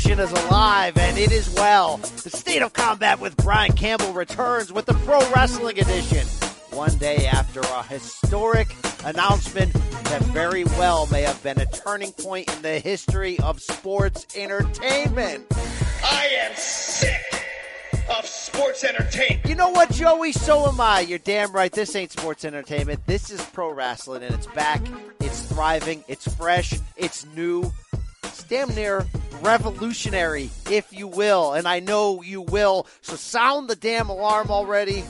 revolution is alive, and it is well. The State of Combat with Brian Campbell returns with the Pro Wrestling Edition. One day after a historic announcement that very well may have been a turning point in the history of sports entertainment. I am sick of sports entertainment. You know what, Joey? So am I. You're damn right. This ain't sports entertainment. This is pro wrestling, and it's back. It's thriving. It's fresh. It's new. It's damn near revolutionary, if you will, and I know you will. So sound the damn alarm already.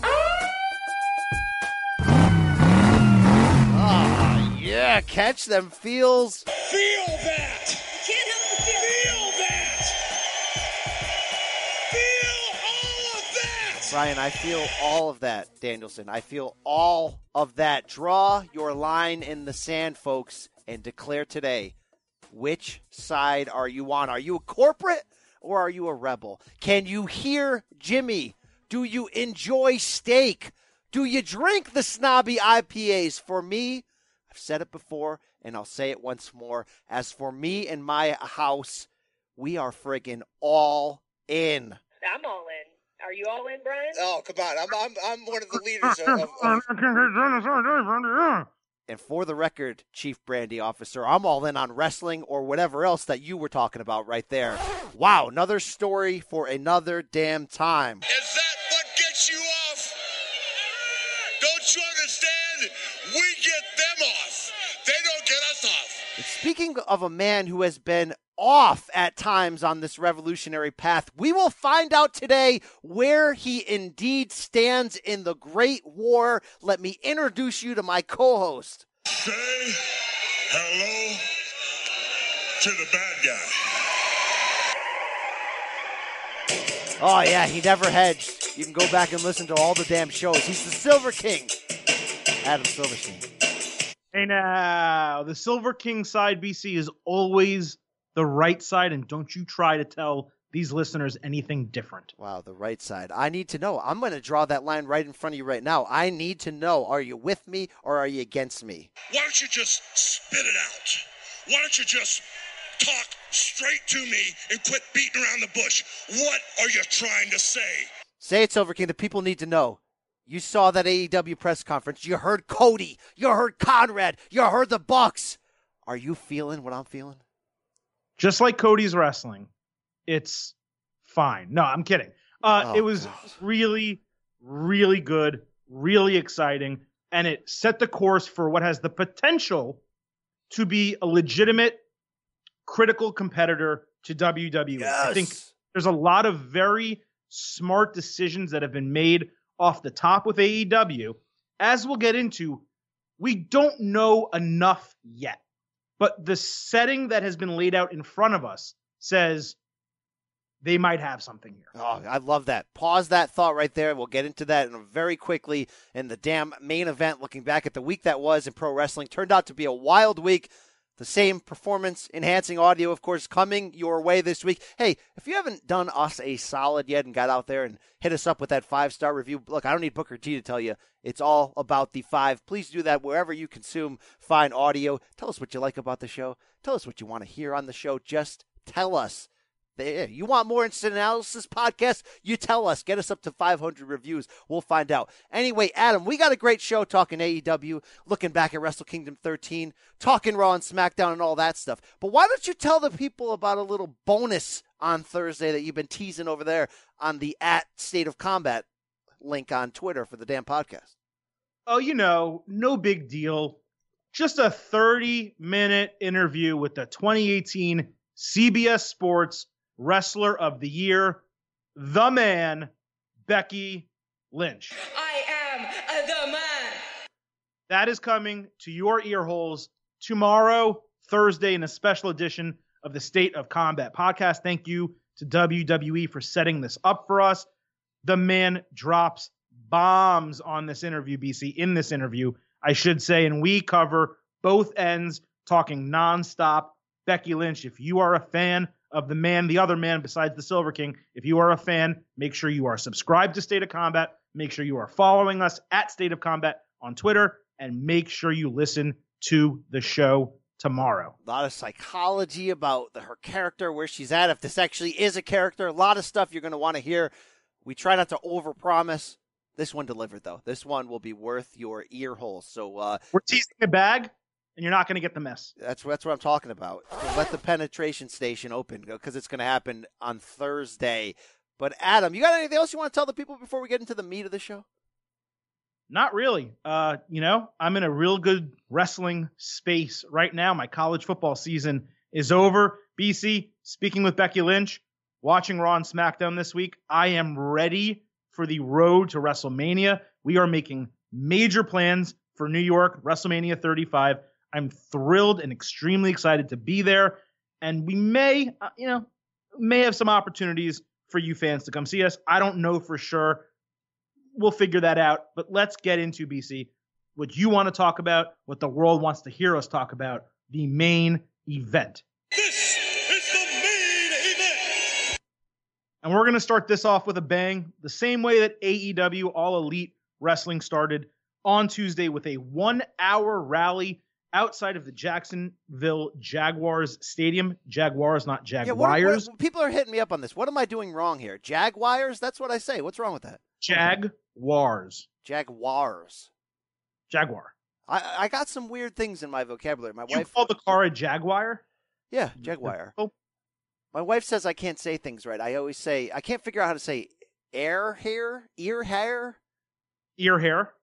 Yeah, catch them feels. Feel that. Can't help but Feel that. Feel all of that. Brian, I feel all of that, Danielson. I feel all of that. Draw your line in the sand, folks, and declare today, which side are you on? Are you a corporate or are you a rebel? Can you hear Jimmy? Do you enjoy steak? Do you drink the snobby IPAs? For me, I've said it before, and I'll say it once more. As for me and my house, we are friggin' all in. I'm all in. Are you all in, Brian? Oh, come on. I'm one of the leaders of And for the record, Chief Brandy Officer, I'm all in on wrestling or whatever else that you were talking about right there. Wow, another story for another damn time. Is that what gets you off? Don't you understand? We get them off. They don't get us off. And speaking of a man who has been off at times on this revolutionary path, we will find out today where he indeed stands in the Great War. Let me introduce you to my co-host. Say hello to the bad guy. Oh, yeah, he never hedged. You can go back and listen to all the damn shows. He's the Silver King, Adam Silverstein. Hey now, the Silver King side, BC, is always the right side, and don't you try to tell these listeners anything different. Wow, the right side. I need to know. I'm going to draw that line right in front of you right now. I need to know, are you with me or are you against me? Why don't you just spit it out? Why don't you just talk straight to me and quit beating around the bush? What are you trying to say? Say it, Silver King. The people need to know. You saw that AEW press conference. You heard Cody. You heard Conrad. You heard the Bucks. Are you feeling what I'm feeling? Just like Cody's wrestling, it's fine. No, I'm kidding. It was really, really good, really exciting, and it set the course for what has the potential to be a legitimate, critical competitor to WWE. Yes. I think there's a lot of very smart decisions that have been made off the top with AEW. As we'll get into, we don't know enough yet. But the setting that has been laid out in front of us says they might have something here. Oh, I love that. Pause that thought right there. We'll get into that very quickly. And the damn main event, looking back at the week that was in pro wrestling, turned out to be a wild week. The same performance-enhancing audio, of course, coming your way this week. Hey, if you haven't done us a solid yet and got out there and hit us up with that 5-star review, look, I don't need Booker T to tell you. It's all about the 5. Please do that wherever you consume fine audio. Tell us what you like about the show. Tell us what you want to hear on the show. Just tell us. You want more instant analysis podcast? You tell us. Get us up to 500 reviews. We'll find out. Anyway, Adam, we got a great show talking AEW, looking back at Wrestle Kingdom 13, talking Raw and SmackDown and all that stuff. But why don't you tell the people about a little bonus on Thursday that you've been teasing over there on the @State of Combat link on Twitter for the damn podcast? Oh, no big deal. Just a 30-minute interview with the 2018 CBS Sports Wrestler of the Year, the man, Becky Lynch. I am the man. That is coming to your ear holes tomorrow, Thursday, in a special edition of the State of Combat podcast. Thank you to WWE for setting this up for us. The man drops bombs on this interview, BC, in this interview, I should say, and we cover both ends, talking nonstop. Becky Lynch, if you are a fan of the man, the other man besides the Silver King, if you are a fan, make sure you are subscribed to State of Combat. Make sure you are following us @State of Combat on Twitter, and make sure you listen to the show tomorrow. A lot of psychology about her character, where she's at, if this actually is a character. A lot of stuff you're going to want to hear. We try not to overpromise. This one delivered, though. This one will be worth your ear holes. So we're teasing a bag, and you're not going to get the mess. That's what I'm talking about. Let the penetration station open, because it's going to happen on Thursday. But Adam, you got anything else you want to tell the people before we get into the meat of the show? Not really. I'm in a real good wrestling space right now. My college football season is over. BC, speaking with Becky Lynch, watching Raw and SmackDown this week, I am ready for the road to WrestleMania. We are making major plans for New York, WrestleMania 35. I'm thrilled and extremely excited to be there. And we may have some opportunities for you fans to come see us. I don't know for sure. We'll figure that out. But let's get into, BC, what you want to talk about, what the world wants to hear us talk about, the main event. This is the main event. And we're going to start this off with a bang, the same way that AEW All Elite Wrestling started on Tuesday with a 1-hour rally outside of the Jacksonville Jaguars Stadium. Jaguars, not Jaguars. Yeah, people are hitting me up on this. What am I doing wrong here? Jaguars? That's what I say. What's wrong with that? Jaguars. Jaguars. Jaguar. I got some weird things in my vocabulary. My You wife call the car a Jaguar? Yeah, Jaguar. Oh. My wife says I can't say things right. I always say I can't figure out how to say ear hair. Ear hair.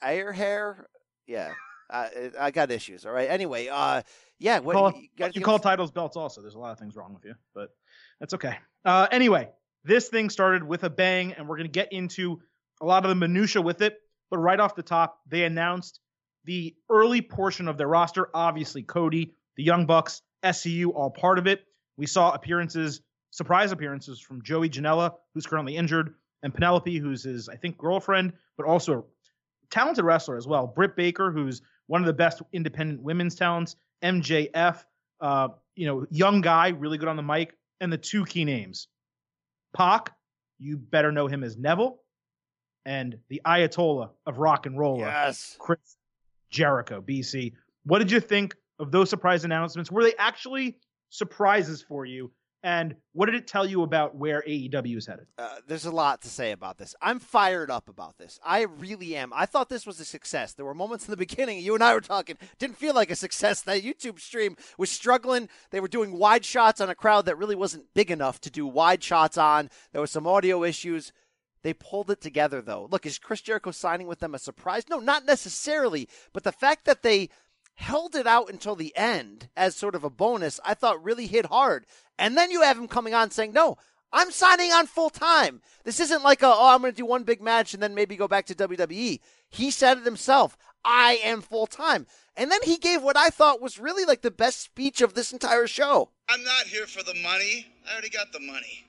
Yeah. I got issues. All right. Anyway, yeah. You call titles belts also. There's a lot of things wrong with you, but that's okay. Anyway, this thing started with a bang, and we're going to get into a lot of the minutia with it. But right off the top, they announced the early portion of their roster. Obviously, Cody, the Young Bucks, SCU, all part of it. We saw surprise appearances from Joey Janela, who's currently injured, and Penelope, who's his, I think, girlfriend, but also a talented wrestler as well. Britt Baker, who's one of the best independent women's talents. MJF, young guy, really good on the mic. And the two key names. Pac, you better know him as Neville. And the Ayatollah of rock and roll, yes, Chris Jericho, BC. What did you think of those surprise announcements? Were they actually surprises for you? And what did it tell you about where AEW is headed? There's a lot to say about this. I'm fired up about this. I really am. I thought this was a success. There were moments in the beginning, you and I were talking, didn't feel like a success. That YouTube stream was struggling. They were doing wide shots on a crowd that really wasn't big enough to do wide shots on. There were some audio issues. They pulled it together, though. Look, is Chris Jericho signing with them a surprise? No, not necessarily. But the fact that they held it out until the end as sort of a bonus, I thought really hit hard. And then you have him coming on saying, no, I'm signing on full time. This isn't like I'm going to do one big match and then maybe go back to WWE. He said it himself. I am full time. And then he gave what I thought was really like the best speech of this entire show. I'm not here for the money. I already got the money.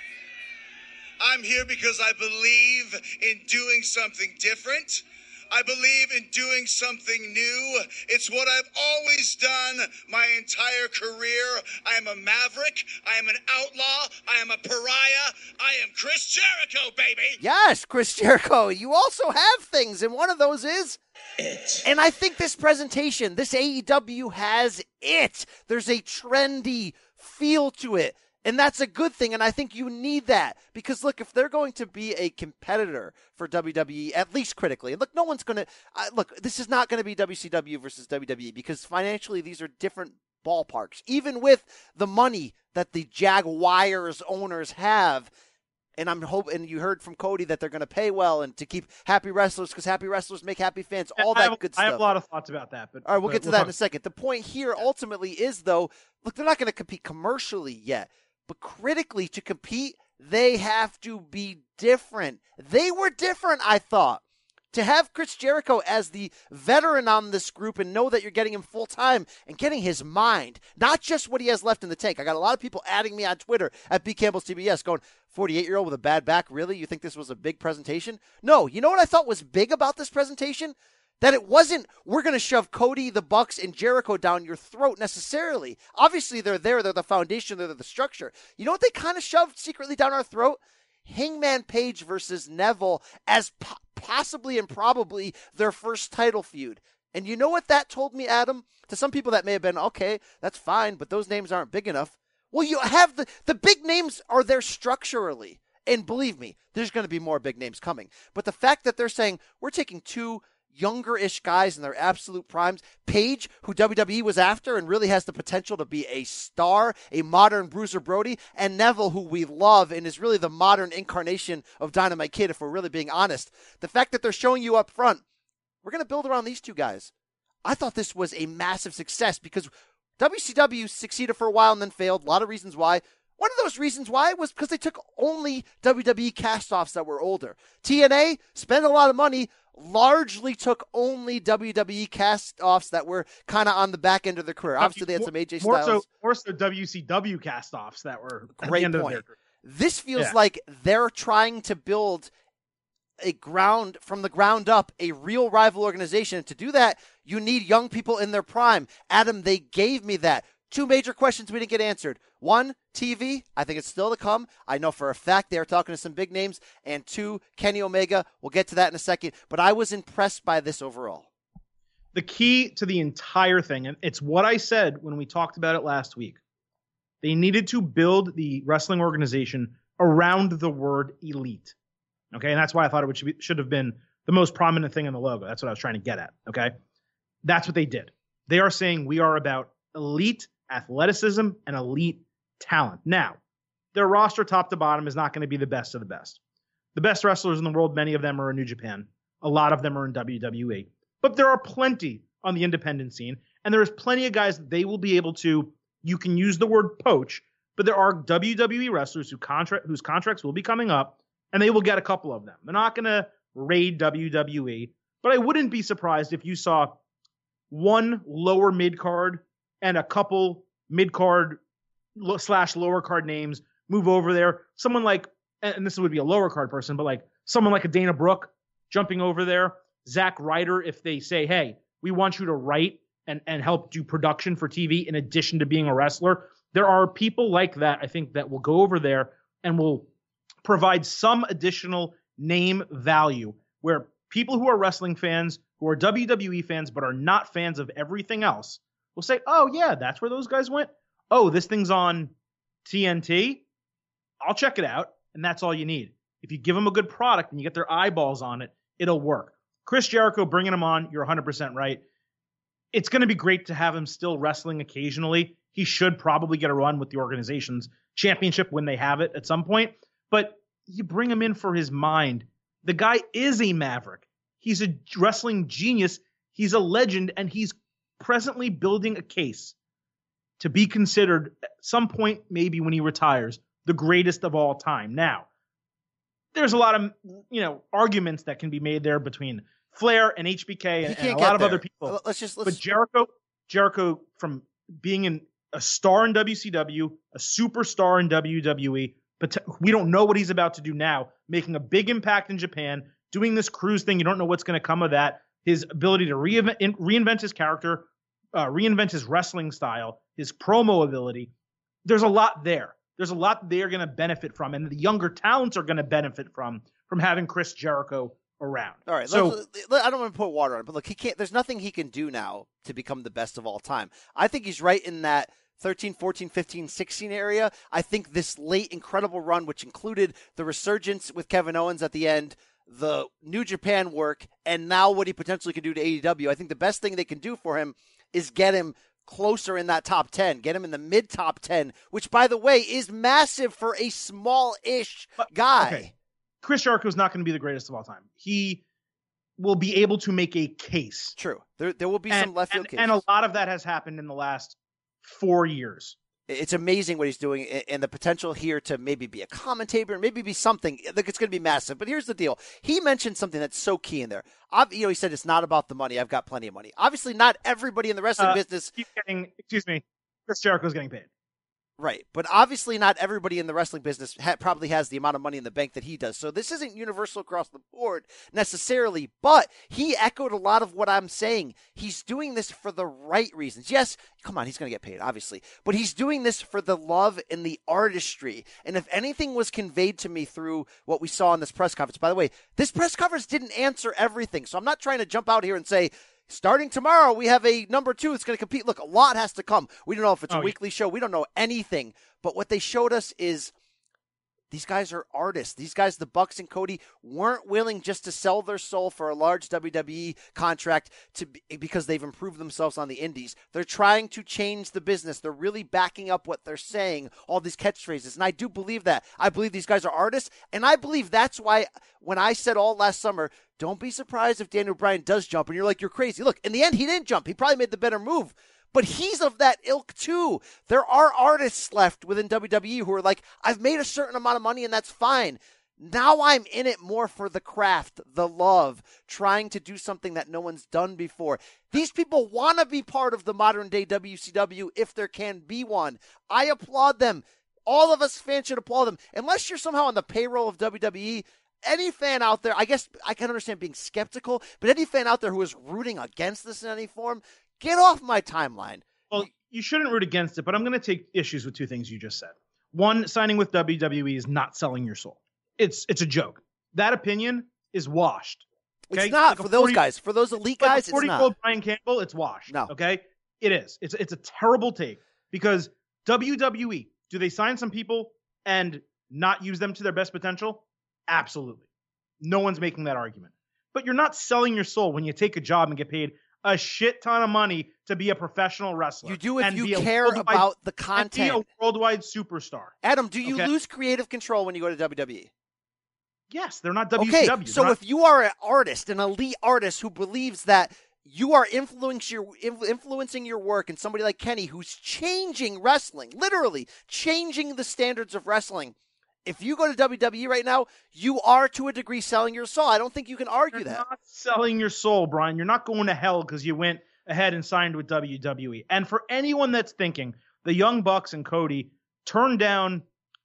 I'm here because I believe in doing something different. I believe in doing something new. It's what I've always done my entire career. I am a maverick. I am an outlaw. I am a pariah. I am Chris Jericho, baby. Yes, Chris Jericho. You also have things, and one of those is it. And I think this presentation, this AEW has it. There's a trendy feel to it. And that's a good thing, and I think you need that. Because, look, if they're going to be a competitor for WWE, at least critically, and look, no one's going to look, this is not going to be WCW versus WWE, because financially these are different ballparks. Even with the money that the Jaguars owners have, and I'm hoping, you heard from Cody that they're going to pay well and to keep happy wrestlers, because happy wrestlers make happy fans, all that good stuff. I have a lot of thoughts about that. But all right, we'll get to that in a second. The point here ultimately is, though, look, they're not going to compete commercially yet. But critically, to compete, they have to be different. They were different, I thought. To have Chris Jericho as the veteran on this group and know that you're getting him full time and getting his mind, not just what he has left in the tank. I got a lot of people adding me on Twitter at B. Campbell's TBS going, 48-year-old with a bad back, really? You think this was a big presentation? No, you know what I thought was big about this presentation? That it wasn't, we're going to shove Cody, the Bucks, and Jericho down your throat necessarily. Obviously, they're there. They're the foundation. They're the structure. You know what they kind of shoved secretly down our throat? Hangman Page versus Neville as possibly and probably their first title feud. And you know what that told me, Adam? To some people that may have been, okay, that's fine, but those names aren't big enough. Well, you have the big names are there structurally. And believe me, there's going to be more big names coming. But the fact that they're saying, we're taking two younger-ish guys in their absolute primes, Paige, who WWE was after and really has the potential to be a star, a modern Bruiser Brody, and Neville, who we love and is really the modern incarnation of Dynamite Kid, if we're really being honest. The fact that they're showing you up front, we're going to build around these two guys. I thought this was a massive success because WCW succeeded for a while and then failed. A lot of reasons why. One of those reasons why was because they took only WWE cast-offs that were older. TNA spent a lot of money, largely took only WWE cast-offs that were kind of on the back end of their career. Obviously, they had some AJ Styles. More so WCW cast-offs that were at Great the end point. of their career. This feels like they're trying to build from the ground up, a real rival organization. To do that, you need young people in their prime. Adam, they gave me that. Two major questions we didn't get answered. One, TV. I think it's still to come. I know for a fact they are talking to some big names. And two, Kenny Omega. We'll get to that in a second. But I was impressed by this overall. The key to the entire thing, and it's what I said when we talked about it last week, they needed to build the wrestling organization around the word elite. Okay, and that's why I thought it should have been the most prominent thing in the logo. That's what I was trying to get at. Okay, that's what they did. They are saying we are about elite athleticism and elite talent. Now, their roster top to bottom is not going to be the best of the best. The best wrestlers in the world, many of them are in New Japan. A lot of them are in WWE. But there are plenty on the independent scene, and there is plenty of guys that they will be able to, you can use the word poach, but there are WWE wrestlers whose contracts will be coming up, and they will get a couple of them. They're not going to raid WWE, but I wouldn't be surprised if you saw one lower mid-card and a couple mid-card / lower card names move over there. Someone like, and this would be a lower card person, but like someone like a Dana Brooke jumping over there. Zack Ryder, if they say, hey, we want you to write and help do production for TV in addition to being a wrestler. There are people like that, I think, that will go over there and will provide some additional name value where people who are wrestling fans, who are WWE fans, but are not fans of everything else will say, oh, yeah, that's where those guys went. Oh, this thing's on TNT. I'll check it out. And that's all you need. If you give them a good product and you get their eyeballs on it, it'll work. Chris Jericho, bringing him on, you're 100% right. It's going to be great to have him still wrestling occasionally. He should probably get a run with the organization's championship when they have it at some point. But you bring him in for his mind. The guy is a maverick. He's a wrestling genius. He's a legend, and he's presently building a case to be considered at some point, maybe when he retires, the greatest of all time. Now, there's a lot of arguments that can be made there between Flair and HBK and a lot of other people. But Jericho, from being a star in WCW, a superstar in WWE, but we don't know what he's about to do now, making a big impact in Japan, doing this cruise thing. You don't know what's going to come of that. His ability to reinvent his character, reinvent his wrestling style, his promo ability. There's a lot there. There's a lot they're going to benefit from, and the younger talents are going to benefit from having Chris Jericho around. All right, so I don't want to put water on it, but look, he can't. There's nothing he can do now to become the best of all time. I think he's right in that 13, 14, 15, 16 area. I think this late incredible run, which included the resurgence with Kevin Owens at the end, the New Japan work, and now what he potentially could do to AEW, I think the best thing they can do for him is get him closer in that top 10, get him in the mid top 10, which, by the way, is massive for a small-ish guy. Okay. Chris Jericho is not going to be the greatest of all time. He will be able to make a case. True. There will be some left field cases. And a lot of that has happened in the last 4 years. It's amazing what he's doing, and the potential here to maybe be a commentator, maybe be something. Like, it's going to be massive. But here's the deal. He mentioned something that's so key in there. He said it's not about the money. I've got plenty of money. Obviously, not everybody in the wrestling business. Chris Jericho's getting paid. Right. But obviously not everybody in the wrestling business probably has the amount of money in the bank that he does. So this isn't universal across the board necessarily, but he echoed a lot of what I'm saying. He's doing this for the right reasons. Yes, come on, he's going to get paid, obviously. But he's doing this for the love and the artistry. And if anything was conveyed to me through what we saw in this press conference, by the way, this press conference didn't answer everything. So I'm not trying to jump out here and say, Starting tomorrow, we have a number 2 that's going to compete. Look, a lot has to come. We don't know if it's a weekly show. We don't know anything. But what they showed us is these guys are artists. These guys, the Bucks and Cody, weren't willing just to sell their soul for a large WWE contract because they've improved themselves on the indies. They're trying to change the business. They're really backing up what they're saying, all these catchphrases. And I do believe that. I believe these guys are artists. And I believe that's why when I said all last summer, don't be surprised if Daniel Bryan does jump. And you're like, you're crazy. Look, in the end, he didn't jump. He probably made the better move. But he's of that ilk too. There are artists left within WWE who are like, I've made a certain amount of money and that's fine. Now I'm in it more for the craft, the love, trying to do something that no one's done before. These people want to be part of the modern day WCW if there can be one. I applaud them. All of us fans should applaud them. Unless you're somehow on the payroll of WWE, any fan out there, I guess I can understand being skeptical, but any fan out there who is rooting against this in any form, get off my timeline. Well, you shouldn't root against it, but I'm going to take issues with 2 things you just said. One, signing with WWE is not selling your soul. It's a joke. That opinion is washed. Okay? It's not like for those guys. For those elite guys, like it's not. 40-year-old Brian Campbell, it's washed. No. Okay? It is. It's a terrible take because WWE, do they sign some people and not use them to their best potential? Absolutely. No one's making that argument. But you're not selling your soul when you take a job and get paid a shit ton of money to be a professional wrestler. You do if you care about the content. And be a worldwide superstar. Adam, do you lose creative control when you go to WWE? Yes, they're not WCW. Okay, so if you are an artist, an elite artist who believes that you are influencing your work, and somebody like Kenny who's changing wrestling, literally changing the standards of wrestling, if you go to WWE right now, you are to a degree selling your soul. I don't think you can argue that. You're not selling your soul, Brian. You're not going to hell because you went ahead and signed with WWE. And for anyone that's thinking the Young Bucks and Cody turned down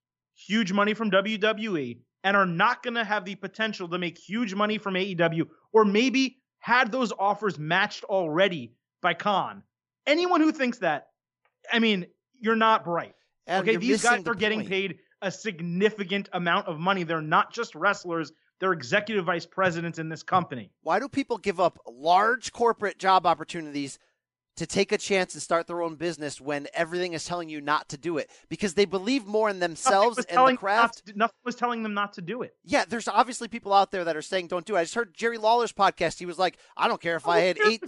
huge money from WWE and are not going to have the potential to make huge money from AEW, or maybe had those offers matched already by Khan, anyone who thinks that, I mean, you're not bright. Okay, these guys are getting paid a significant amount of money. They're not just wrestlers. They're executive vice presidents in this company. Why do people give up large corporate job opportunities to take a chance and start their own business when everything is telling you not to do it? Because they believe more in themselves and the craft. Nothing was telling them not to do it. Yeah, there's obviously people out there that are saying don't do it. I just heard Jerry Lawler's podcast. He was like, I don't care if I had $8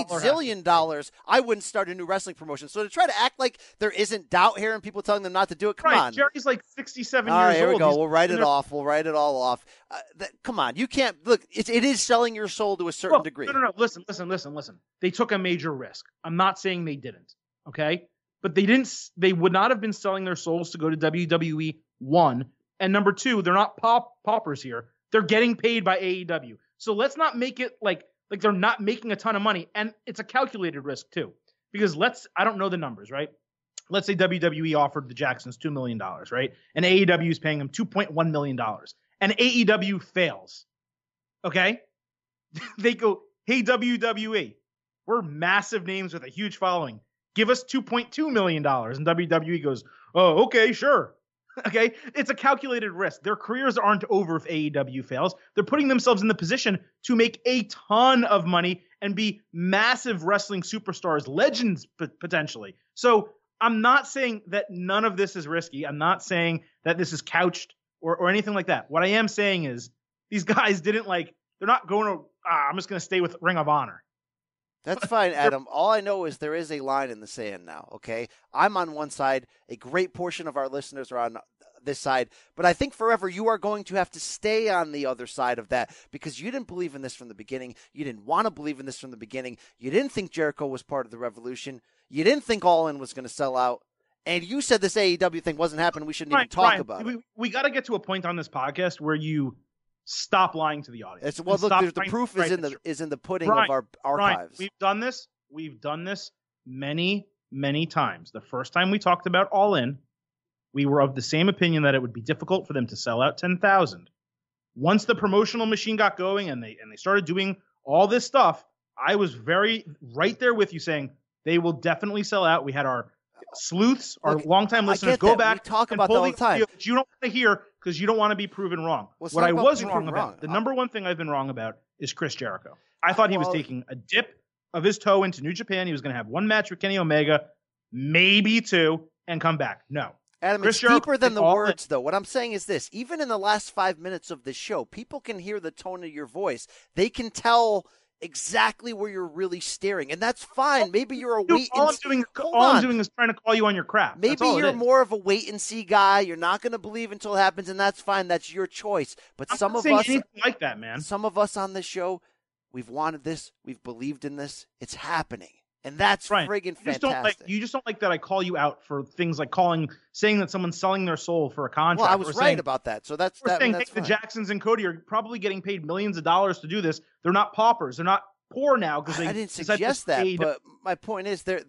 zillion, I wouldn't start a new wrestling promotion. So to try to act like there isn't doubt here and people telling them not to do it, come on. Jerry's like 67 all years right, here old. We go. We'll write it off. We'll write it all off. Come on. You can't look. It is selling your soul to a certain degree. No. Listen. They took a major risk. I'm not saying they didn't. Okay, but they didn't. They would not have been selling their souls to go to WWE. 1 and number 2, they're not paupers here. They're getting paid by AEW. So let's not make it like they're not making a ton of money. And it's a calculated risk too, because I don't know the numbers, right? Let's say WWE offered the Jacksons $2 million, right? And AEW is paying them $2.1 million. And AEW fails. Okay? They go, hey, WWE, we're massive names with a huge following. Give us $2.2 million. And WWE goes, oh, okay, sure. Okay? It's a calculated risk. Their careers aren't over if AEW fails. They're putting themselves in the position to make a ton of money and be massive wrestling superstars, legends potentially. So I'm not saying that none of this is risky. I'm not saying that this is couched or anything like that. What I am saying is these guys they're not going to, I'm just going to stay with Ring of Honor. That's fine, Adam. All I know is there is a line in the sand now, okay? I'm on one side. A great portion of our listeners are on this side. But I think forever you are going to have to stay on the other side of that because you didn't believe in this from the beginning. You didn't want to believe in this from the beginning. You didn't think Jericho was part of the revolution. You didn't think All In was going to sell out. And you said this AEW thing wasn't happening. We shouldn't even talk about it. We got to get to a point on this podcast where you stop lying to the audience. Well, look, the proof is in the pudding of our archives. Brian, we've done this many, many times. The first time we talked about All In, we were of the same opinion that it would be difficult for them to sell out 10,000. Once the promotional machine got going and they started doing all this stuff, I was very right there with you saying they will definitely sell out. We had our sleuths, our longtime listeners, go back we talk about that all the time. That you don't want to hear because you don't want to be proven wrong. What I was wrong about, the number one thing I've been wrong about is Chris Jericho. I thought he was taking a dip of his toe into New Japan. He was going to have one match with Kenny Omega, maybe two, and come back. No. Adam, Chris it's Jericho deeper than did the all words, though. What I'm saying is this. Even in the last 5 minutes of the show, people can hear the tone of your voice. They can tell exactly where you're really staring, and that's fine. Maybe you're a wait and see. All I'm doing is trying to call you on your crap. Maybe you're more of a wait and see guy. You're not going to believe until it happens, and that's fine. That's your choice. But I'm not saying anything like that, man. Some of us on this show, we've wanted this. We've believed in this. It's happening. And that's friggin' fantastic. You just don't like that I call you out for things like saying that someone's selling their soul for a contract. Well, I was right about that. So that's saying, that's the Jacksons and Cody are probably getting paid millions of dollars to do this. They're not paupers. They're not poor now because I didn't suggest that. But my point is, they're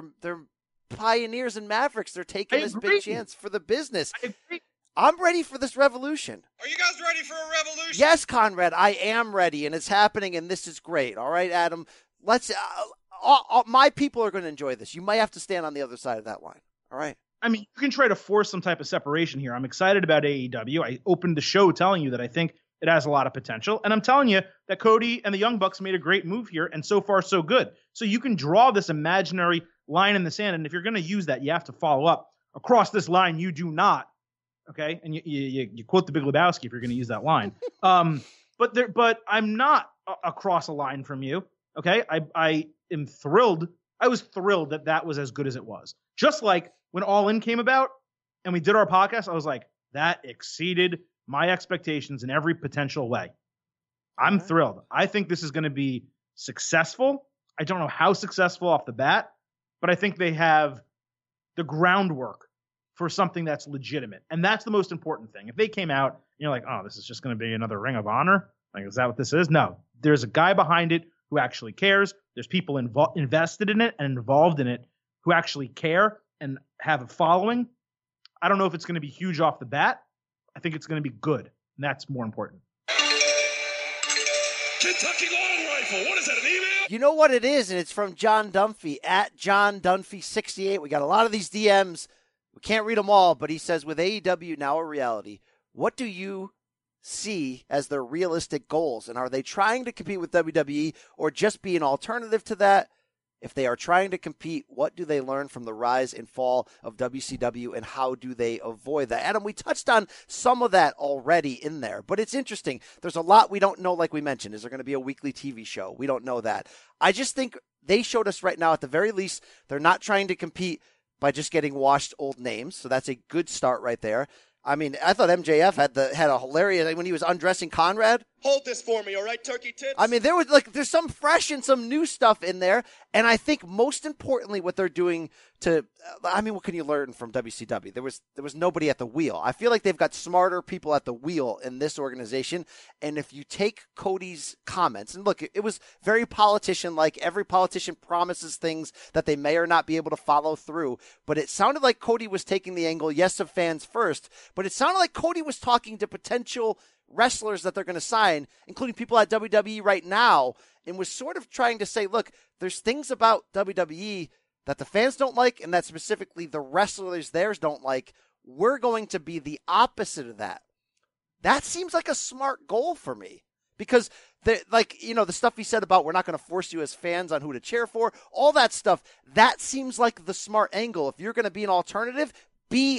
pioneers and mavericks. They're taking this big chance for the business. I agree. I'm ready for this revolution. Are you guys ready for a revolution? Yes, Conrad, I am ready, and it's happening, and this is great. All right, Adam, let's. My people are going to enjoy this. You might have to stand on the other side of that line. All right. I mean, you can try to force some type of separation here. I'm excited about AEW. I opened the show telling you that I think it has a lot of potential. And I'm telling you that Cody and the Young Bucks made a great move here, and so far so good. So you can draw this imaginary line in the sand, and if you're going to use that, you have to follow up. Across this line, you do not. Okay? And you quote the Big Lebowski if you're going to use that line. But I'm not across a line from you. Okay? I am thrilled. I was thrilled that was as good as it was. Just like when All In came about and we did our podcast, I was like, that exceeded my expectations in every potential way. I'm thrilled. I think this is going to be successful. I don't know how successful off the bat, but I think they have the groundwork for something that's legitimate. And that's the most important thing. If they came out and you're like, oh, this is just going to be another Ring of Honor. Like, is that what this is? No, there's a guy behind it who actually cares. There's people invested in it and involved in it who actually care and have a following. I don't know if it's going to be huge off the bat. I think it's going to be good. And that's more important. Kentucky Long Rifle. What is that, an email? You know what it is, and it's from John Dunphy, at John Dunphy68. We got a lot of these DMs. We can't read them all, but he says, with AEW now a reality, what do you see as their realistic goals? And are they trying to compete with WWE or just be an alternative to that? If they are trying to compete, what do they learn from the rise and fall of WCW, and how do they avoid that? Adam, we touched on some of that already in there, but it's interesting. There's a lot we don't know, like we mentioned. Is there going to be a weekly TV show? We don't know that. I just think they showed us right now, at the very least, they're not trying to compete by just getting washed old names, so that's a good start right there. I mean, I thought MJF had a hilarious, when he was undressing Conrad. Hold this for me, all right, turkey tits? I mean, there's some fresh and some new stuff in there. And I think most importantly, what they're doing what can you learn from WCW? There was nobody at the wheel. I feel like they've got smarter people at the wheel in this organization. And if you take Cody's comments, and look, it was very politician-like. Every politician promises things that they may or not be able to follow through. But it sounded like Cody was taking the angle, yes, of fans first, but it sounded like Cody was talking to potential wrestlers that they're going to sign, including people at WWE right now, and was sort of trying to say, look, there's things about WWE that the fans don't like, and that specifically the wrestlers theirs don't like. We're going to be the opposite of that. That seems like a smart goal for me, because the stuff he said about we're not going to force you as fans on who to cheer for, all that stuff, that seems like the smart angle. If you're going to be an alternative, be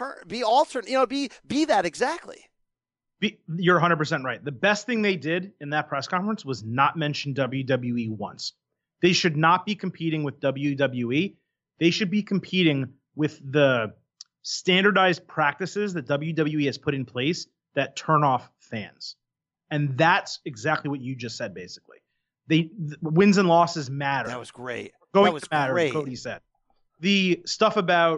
that exactly. You're 100% right. The best thing they did in that press conference was not mention WWE once. They should not be competing with WWE. They should be competing with the standardized practices that WWE has put in place that turn off fans. And that's exactly what you just said, basically. Wins and losses matter. That was great. Going to matter, as Cody said. The stuff about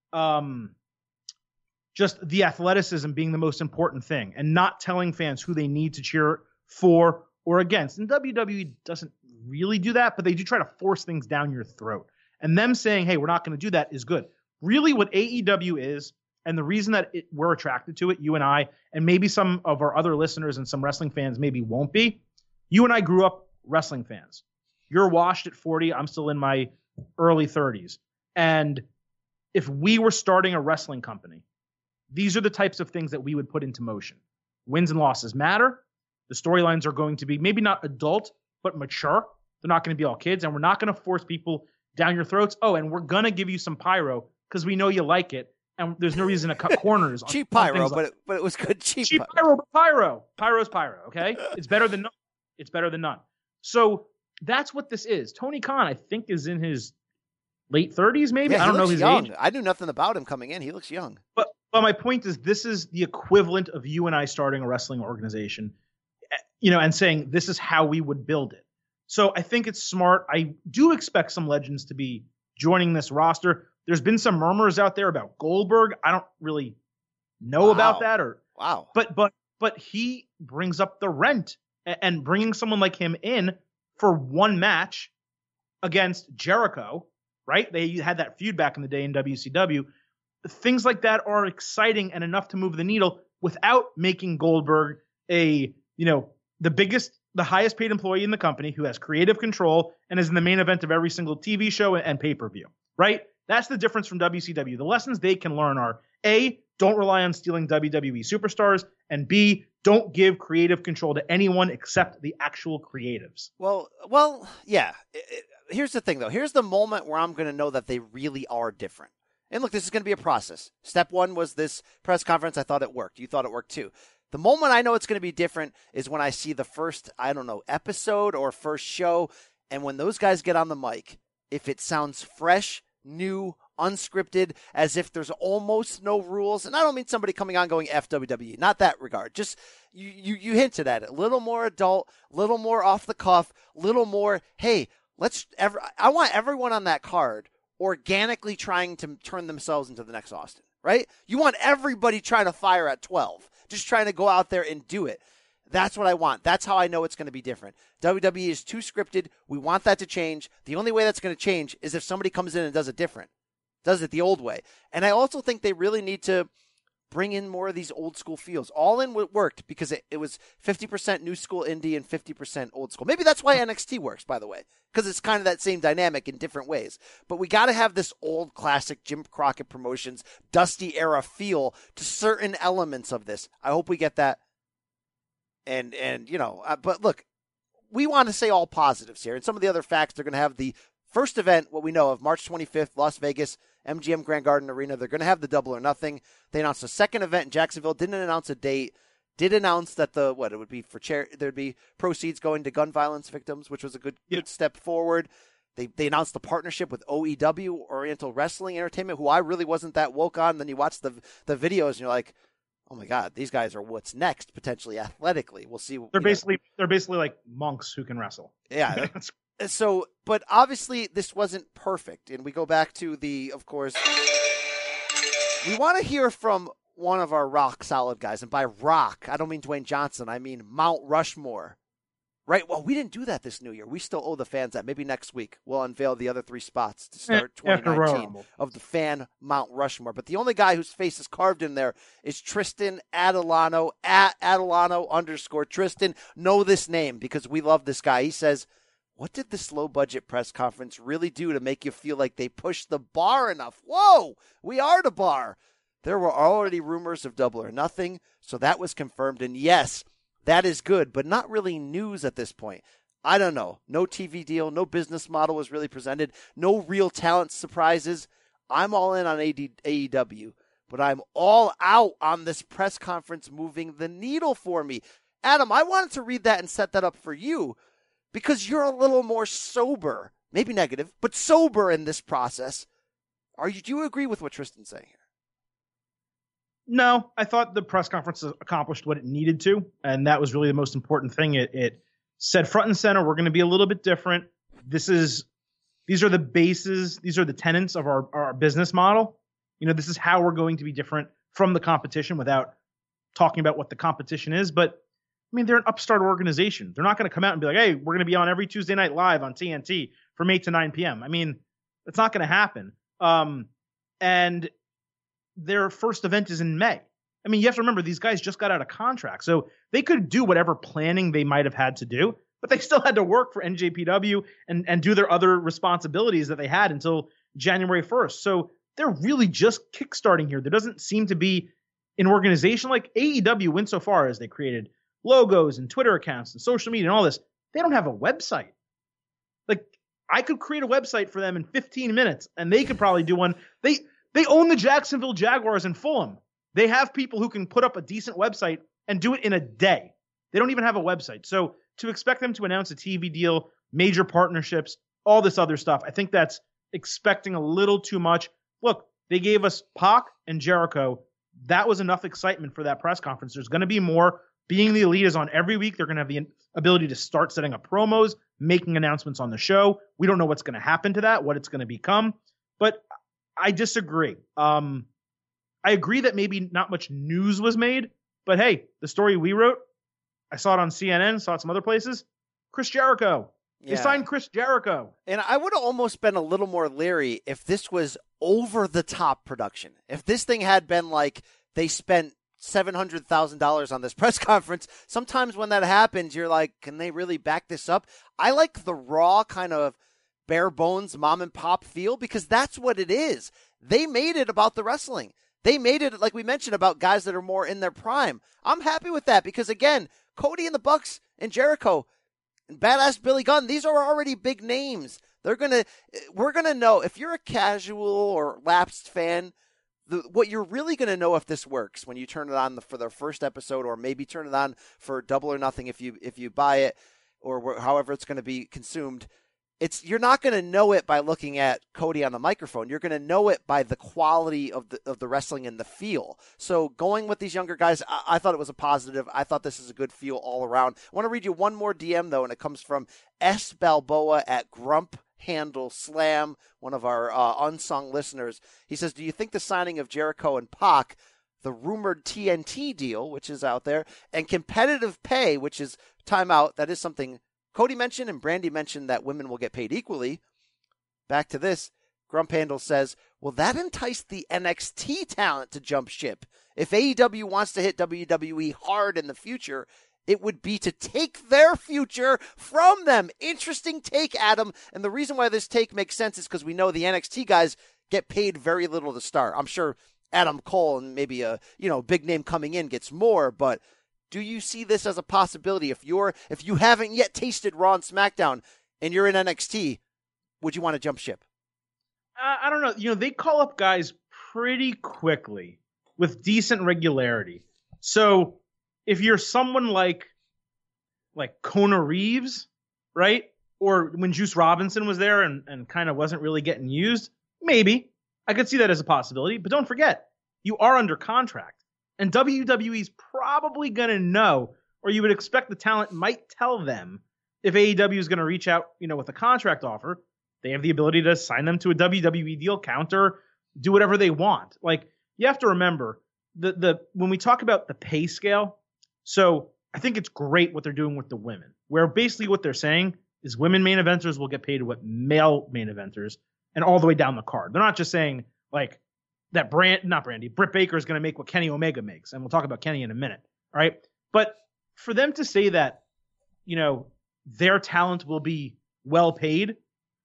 just the athleticism being the most important thing, and not telling fans who they need to cheer for or against. And WWE doesn't really do that, but they do try to force things down your throat. And them saying, hey, we're not going to do that is good. Really what AEW is, and the reason that we're attracted to it, you and I, and maybe some of our other listeners and some wrestling fans maybe won't be, you and I grew up wrestling fans. You're washed at 40. I'm still in my early 30s. And if we were starting a wrestling company, these are the types of things that we would put into motion. Wins and losses matter. The storylines are going to be maybe not adult, but mature. They're not going to be all kids, and we're not going to force people down your throats. Oh, and we're going to give you some pyro because we know you like it, and there's no reason to cut corners. Cheap on pyro, like but it was good cheap pyro. Pyro's pyro, okay? It's better than none. It's better than none. So that's what this is. Tony Khan, I think, is in his late 30s, maybe. Yeah, I don't know his young. age. I knew nothing about him coming in. He looks young. But my point is, this is the equivalent of you and I starting a wrestling organization, and saying this is how we would build it. So I think it's smart. I do expect some legends to be joining this roster. There's been some murmurs out there about Goldberg. I don't really know about that, but he brings up the rent, and bringing someone like him in for one match against Jericho, right? They had that feud back in the day in WCW. Things like that are exciting and enough to move the needle without making Goldberg the highest paid employee in the company who has creative control and is in the main event of every single TV show and pay-per-view, right? That's the difference from WCW. The lessons they can learn are A, don't rely on stealing WWE superstars, and B, don't give creative control to anyone except the actual creatives. Well, yeah. Here's the thing, though. Here's the moment where I'm going to know that they really are different. And look, this is going to be a process. Step one was this press conference. I thought it worked. You thought it worked too. The moment I know it's going to be different is when I see the first, episode or first show. And when those guys get on the mic, if it sounds fresh, new, unscripted, as if there's almost no rules. And I don't mean somebody coming on going FWWE, not that regard. Just you hinted at it. A little more adult, a little more off the cuff, a little more, hey, I want everyone on that card organically trying to turn themselves into the next Austin, right? You want everybody trying to fire at 12, just trying to go out there and do it. That's what I want. That's how I know it's going to be different. WWE is too scripted. We want that to change. The only way that's going to change is if somebody comes in and does it different, does it the old way. And I also think they really need to bring in more of these old school feels. All In worked because it was 50% new school indie and 50% old school. Maybe that's why NXT works, by the way, because it's kind of that same dynamic in different ways. But we got to have this old classic Jim Crockett Promotions, Dusty era feel to certain elements of this. I hope we get that. But look, we want to say all positives here. And some of the other facts, they're going to have the first event, what we know of, March 25th, Las Vegas, MGM Grand Garden Arena. They're going to have the Double or Nothing. They announced a second event in Jacksonville. Didn't announce a date. Did announce that it would be for there'd be proceeds going to gun violence victims, which was a good step forward. They announced the partnership with OEW, Oriental Wrestling Entertainment, who I really wasn't that woke on. Then you watch the videos and you're like, oh my God, these guys are what's next potentially athletically. We'll see. They're basically like monks who can wrestle. Yeah. So, but obviously this wasn't perfect. And we go back to of course, we want to hear from one of our rock solid guys. And by rock, I don't mean Dwayne Johnson. I mean Mount Rushmore, right? Well, we didn't do that this new year. We still owe the fans that. Maybe next week we'll unveil the other 3 spots to start 2019 of the fan Mount Rushmore. But the only guy whose face is carved in there is Tristan Adelano, at Adelano_ Tristan. Know this name because we love this guy. He says, what did this low-budget press conference really do to make you feel like they pushed the bar enough? Whoa, we are the bar. There were already rumors of Double or Nothing, so that was confirmed. And yes, that is good, but not really news at this point. I don't know. No TV deal, no business model was really presented, no real talent surprises. I'm all in on AEW, but I'm all out on this press conference moving the needle for me. Adam, I wanted to read that and set that up for you, because you're a little more sober, maybe negative, but sober in this process. Do you agree with what Tristan's saying here? No, I thought the press conference accomplished what it needed to, and that was really the most important thing. It said front and center, we're going to be a little bit different. These are the bases, these are the tenets of our business model. This is how we're going to be different from the competition without talking about what the competition is. But they're an upstart organization. They're not going to come out and be like, hey, we're going to be on every Tuesday night live on TNT from 8 to 9 p.m. That's not going to happen. And their first event is in May. You have to remember, these guys just got out of contract. So they could do whatever planning they might have had to do, but they still had to work for NJPW and do their other responsibilities that they had until January 1st. So they're really just kickstarting here. There doesn't seem to be an organization like AEW went so far as they created logos and Twitter accounts and social media and all this. They don't have a website. Like, I could create a website for them in 15 minutes, and they could probably do one. They own the Jacksonville Jaguars in Fulham. They have people who can put up a decent website and do it in a day. They don't even have a website. So to expect them to announce a TV deal, major partnerships, all this other stuff, I think that's expecting a little too much. Look, they gave us Pac and Jericho. That was enough excitement for that press conference. There's going to be more. Being the Elite is on every week. They're going to have the ability to start setting up promos, making announcements on the show. We don't know what's going to happen to that, what it's going to become. But I disagree. I agree that maybe not much news was made. But hey, the story we wrote, I saw it on CNN, saw it some other places. Chris Jericho. Yeah. They signed Chris Jericho. And I would have almost been a little more leery if this was over-the-top production. If this thing had been like they spent $700,000 on this press conference. Sometimes when that happens, you're like, can they really back this up? I like the raw kind of bare bones mom and pop feel because that's what it is. They made it about the wrestling. They made it, like we mentioned, about guys that are more in their prime. I'm happy with that because, again, Cody and the Bucks and Jericho and Badass Billy Gunn, these are already big names. We're going to know if you're a casual or lapsed fan, what you're really going to know if this works when you turn it on for the first episode, or maybe turn it on for Double or Nothing if you buy it, or however it's going to be consumed. You're not going to know it by looking at Cody on the microphone. You're going to know it by the quality of the wrestling and the feel. So going with these younger guys, I thought it was a positive. I thought this is a good feel all around. I want to read you one more DM though, and it comes from S. Balboa at Grump Handle Slam, one of our unsung listeners. He says, do you think the signing of Jericho and Pac, the rumored TNT deal, which is out there, and competitive pay, which is timeout, that is something Cody mentioned and Brandy mentioned that women will get paid equally. Back to this, Grump Handle says, will that entice the NXT talent to jump ship? If AEW wants to hit WWE hard in the future, it would be to take their future from them. Interesting take, Adam. And the reason why this take makes sense is because we know the NXT guys get paid very little to start. I'm sure Adam Cole and maybe a big name coming in gets more, but do you see this as a possibility? If you haven't yet tasted Raw and SmackDown and you're in NXT, would you want to jump ship? I don't know. They call up guys pretty quickly with decent regularity. So if you're someone like Kona Reeves, right? Or when Juice Robinson was there and kind of wasn't really getting used, maybe. I could see that as a possibility. But don't forget, you are under contract. And WWE's probably going to know, or you would expect the talent might tell them if AEW is going to reach out, with a contract offer. They have the ability to sign them to a WWE deal, counter, do whatever they want. Like, you have to remember, when we talk about the pay scale, so I think it's great what they're doing with the women, where basically what they're saying is women main eventers will get paid what male main eventers, and all the way down the card. They're not just saying, like, that Britt Baker is going to make what Kenny Omega makes. And we'll talk about Kenny in a minute. All right. But for them to say that, their talent will be well paid,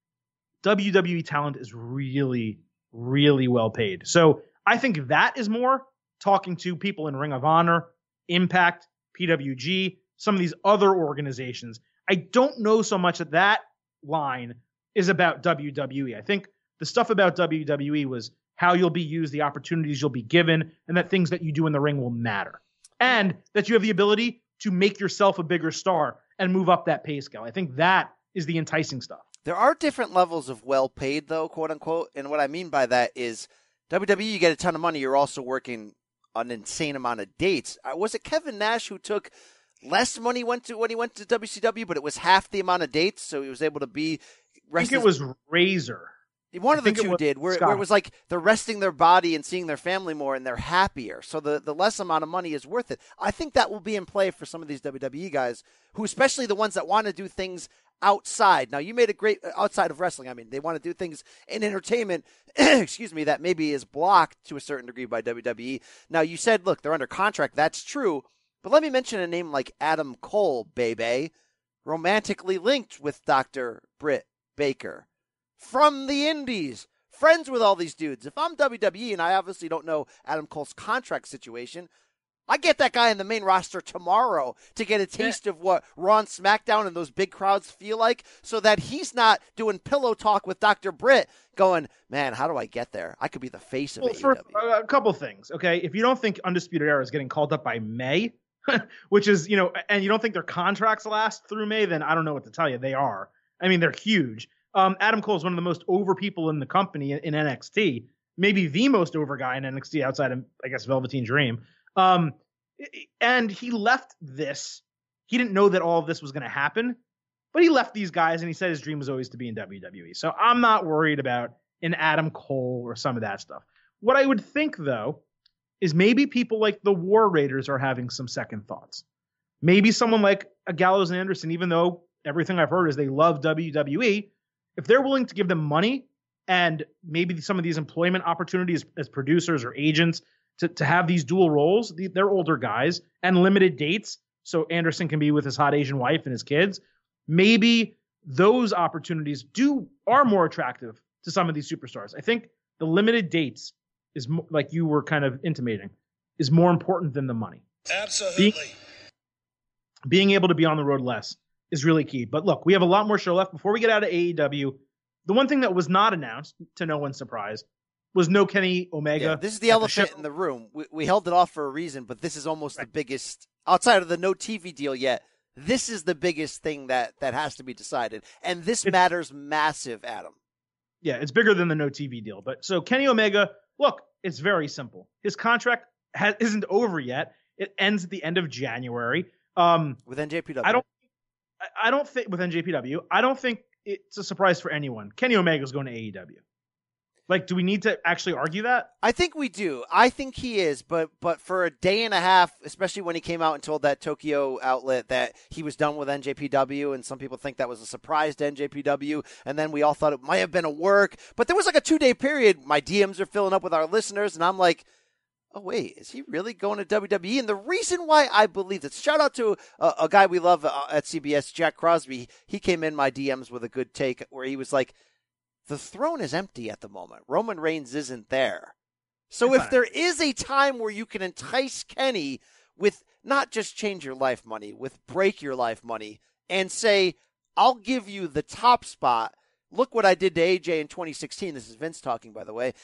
WWE talent is really, really well paid. So I think that is more talking to people in Ring of Honor, Impact, PWG, some of these other organizations. I don't know so much that line is about WWE. I think the stuff about WWE was how you'll be used, the opportunities you'll be given, and that things that you do in the ring will matter. And that you have the ability to make yourself a bigger star and move up that pay scale. I think that is the enticing stuff. There are different levels of well paid, though, quote unquote. And what I mean by that is WWE, you get a ton of money. You're also working an insane amount of dates. Was it Kevin Nash who took less money when he went to WCW, but it was half the amount of dates, so he was able to be rested? I think it was Razor. One of the two did, where it was like they're resting their body and seeing their family more, and they're happier. So the less amount of money is worth it. I think that will be in play for some of these WWE guys, who, especially the ones that want to do things outside. Now, you made a great outside of wrestling. I mean, they want to do things in entertainment, excuse me, that maybe is blocked to a certain degree by WWE. Now, you said, look, they're under contract. That's true. But let me mention a name like Adam Cole, baby, romantically linked with Dr. Britt Baker. From the Indies, friends with all these dudes. If I'm WWE, and I obviously don't know Adam Cole's contract situation, I get that guy in the main roster tomorrow to get a taste of what Raw and SmackDown and those big crowds feel like, so that he's not doing pillow talk with Dr. Britt going, man, how do I get there? I could be the face of AEW. For a couple things, okay? If you don't think Undisputed Era is getting called up by May, which is, and you don't think their contracts last through May, then I don't know what to tell you. They are. I mean, they're huge. Adam Cole is one of the most over people in the company in NXT, maybe the most over guy in NXT outside of, I guess, Velveteen Dream. And he left this. He didn't know that all of this was going to happen, but he left these guys and he said his dream was always to be in WWE. So I'm not worried about an Adam Cole or some of that stuff. What I would think, though, is maybe people like the War Raiders are having some second thoughts. Maybe someone like a Gallows and Anderson, even though everything I've heard is they love WWE, if they're willing to give them money and maybe some of these employment opportunities as producers or agents to have these dual roles, they're older guys and limited dates, so Anderson can be with his hot Asian wife and his kids. Maybe those opportunities are more attractive to some of these superstars. I think the limited dates is, like you were kind of intimating, is more important than the money. Absolutely. Being able to be on the road less is really key. But look, we have a lot more show left. Before we get out of AEW, the one thing that was not announced, to no one's surprise, was no Kenny Omega. Yeah, this is the elephant in the room. We held it off for a reason, but this is almost the biggest, outside of the no TV deal yet, this is the biggest thing that has to be decided. And this matters massive, Adam. Yeah, it's bigger than the no TV deal. But so Kenny Omega, look, it's very simple. His contract isn't over yet. It ends at the end of January. With NJPW. I don't think with NJPW, I don't think it's a surprise for anyone. Kenny Omega is going to AEW. Like, do we need to actually argue that? I think we do. I think he is, but for a day and a half, especially when he came out and told that Tokyo outlet that he was done with NJPW, and some people think that was a surprise to NJPW, and then we all thought it might have been a work, but there was like a 2-day period. My DMs are filling up with our listeners, and I'm like, oh, wait, is he really going to WWE? And the reason why I believe this, shout out to a guy we love at CBS, Jack Crosby. He came in my DMs with a good take where he was like, the throne is empty at the moment. Roman Reigns isn't there. So if there is a time where you can entice Kenny with not just change your life money, with break your life money, and say, I'll give you the top spot. Look what I did to AJ in 2016. This is Vince talking, by the way.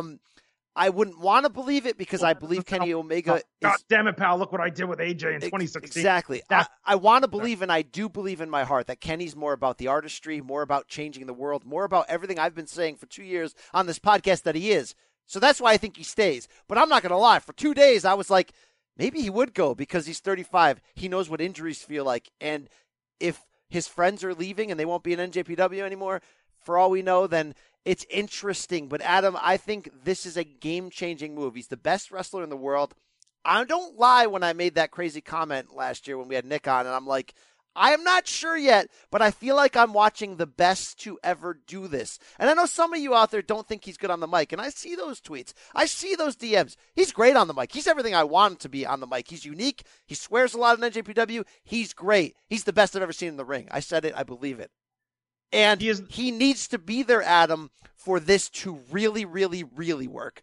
I wouldn't want to believe it because I believe Kenny Omega God damn it, pal. Look what I did with AJ in 2016. Exactly. I want to believe, and I do believe in my heart, that Kenny's more about the artistry, more about changing the world, more about everything I've been saying for 2 years on this podcast that he is. So that's why I think he stays. But I'm not going to lie. For 2 days, I was like, maybe he would go because he's 35. He knows what injuries feel like. And if his friends are leaving and they won't be in NJPW anymore, for all we know, then it's interesting. But, Adam, I think this is a game-changing move. He's the best wrestler in the world. I don't lie when I made that crazy comment last year when we had Nick on, and I'm like, I am not sure yet, but I feel like I'm watching the best to ever do this. And I know some of you out there don't think he's good on the mic, and I see those tweets. I see those DMs. He's great on the mic. He's everything I want him to be on the mic. He's unique. He swears a lot in NJPW. He's great. He's the best I've ever seen in the ring. I said it. I believe it. And he needs to be there, Adam, for this to really, really, really work.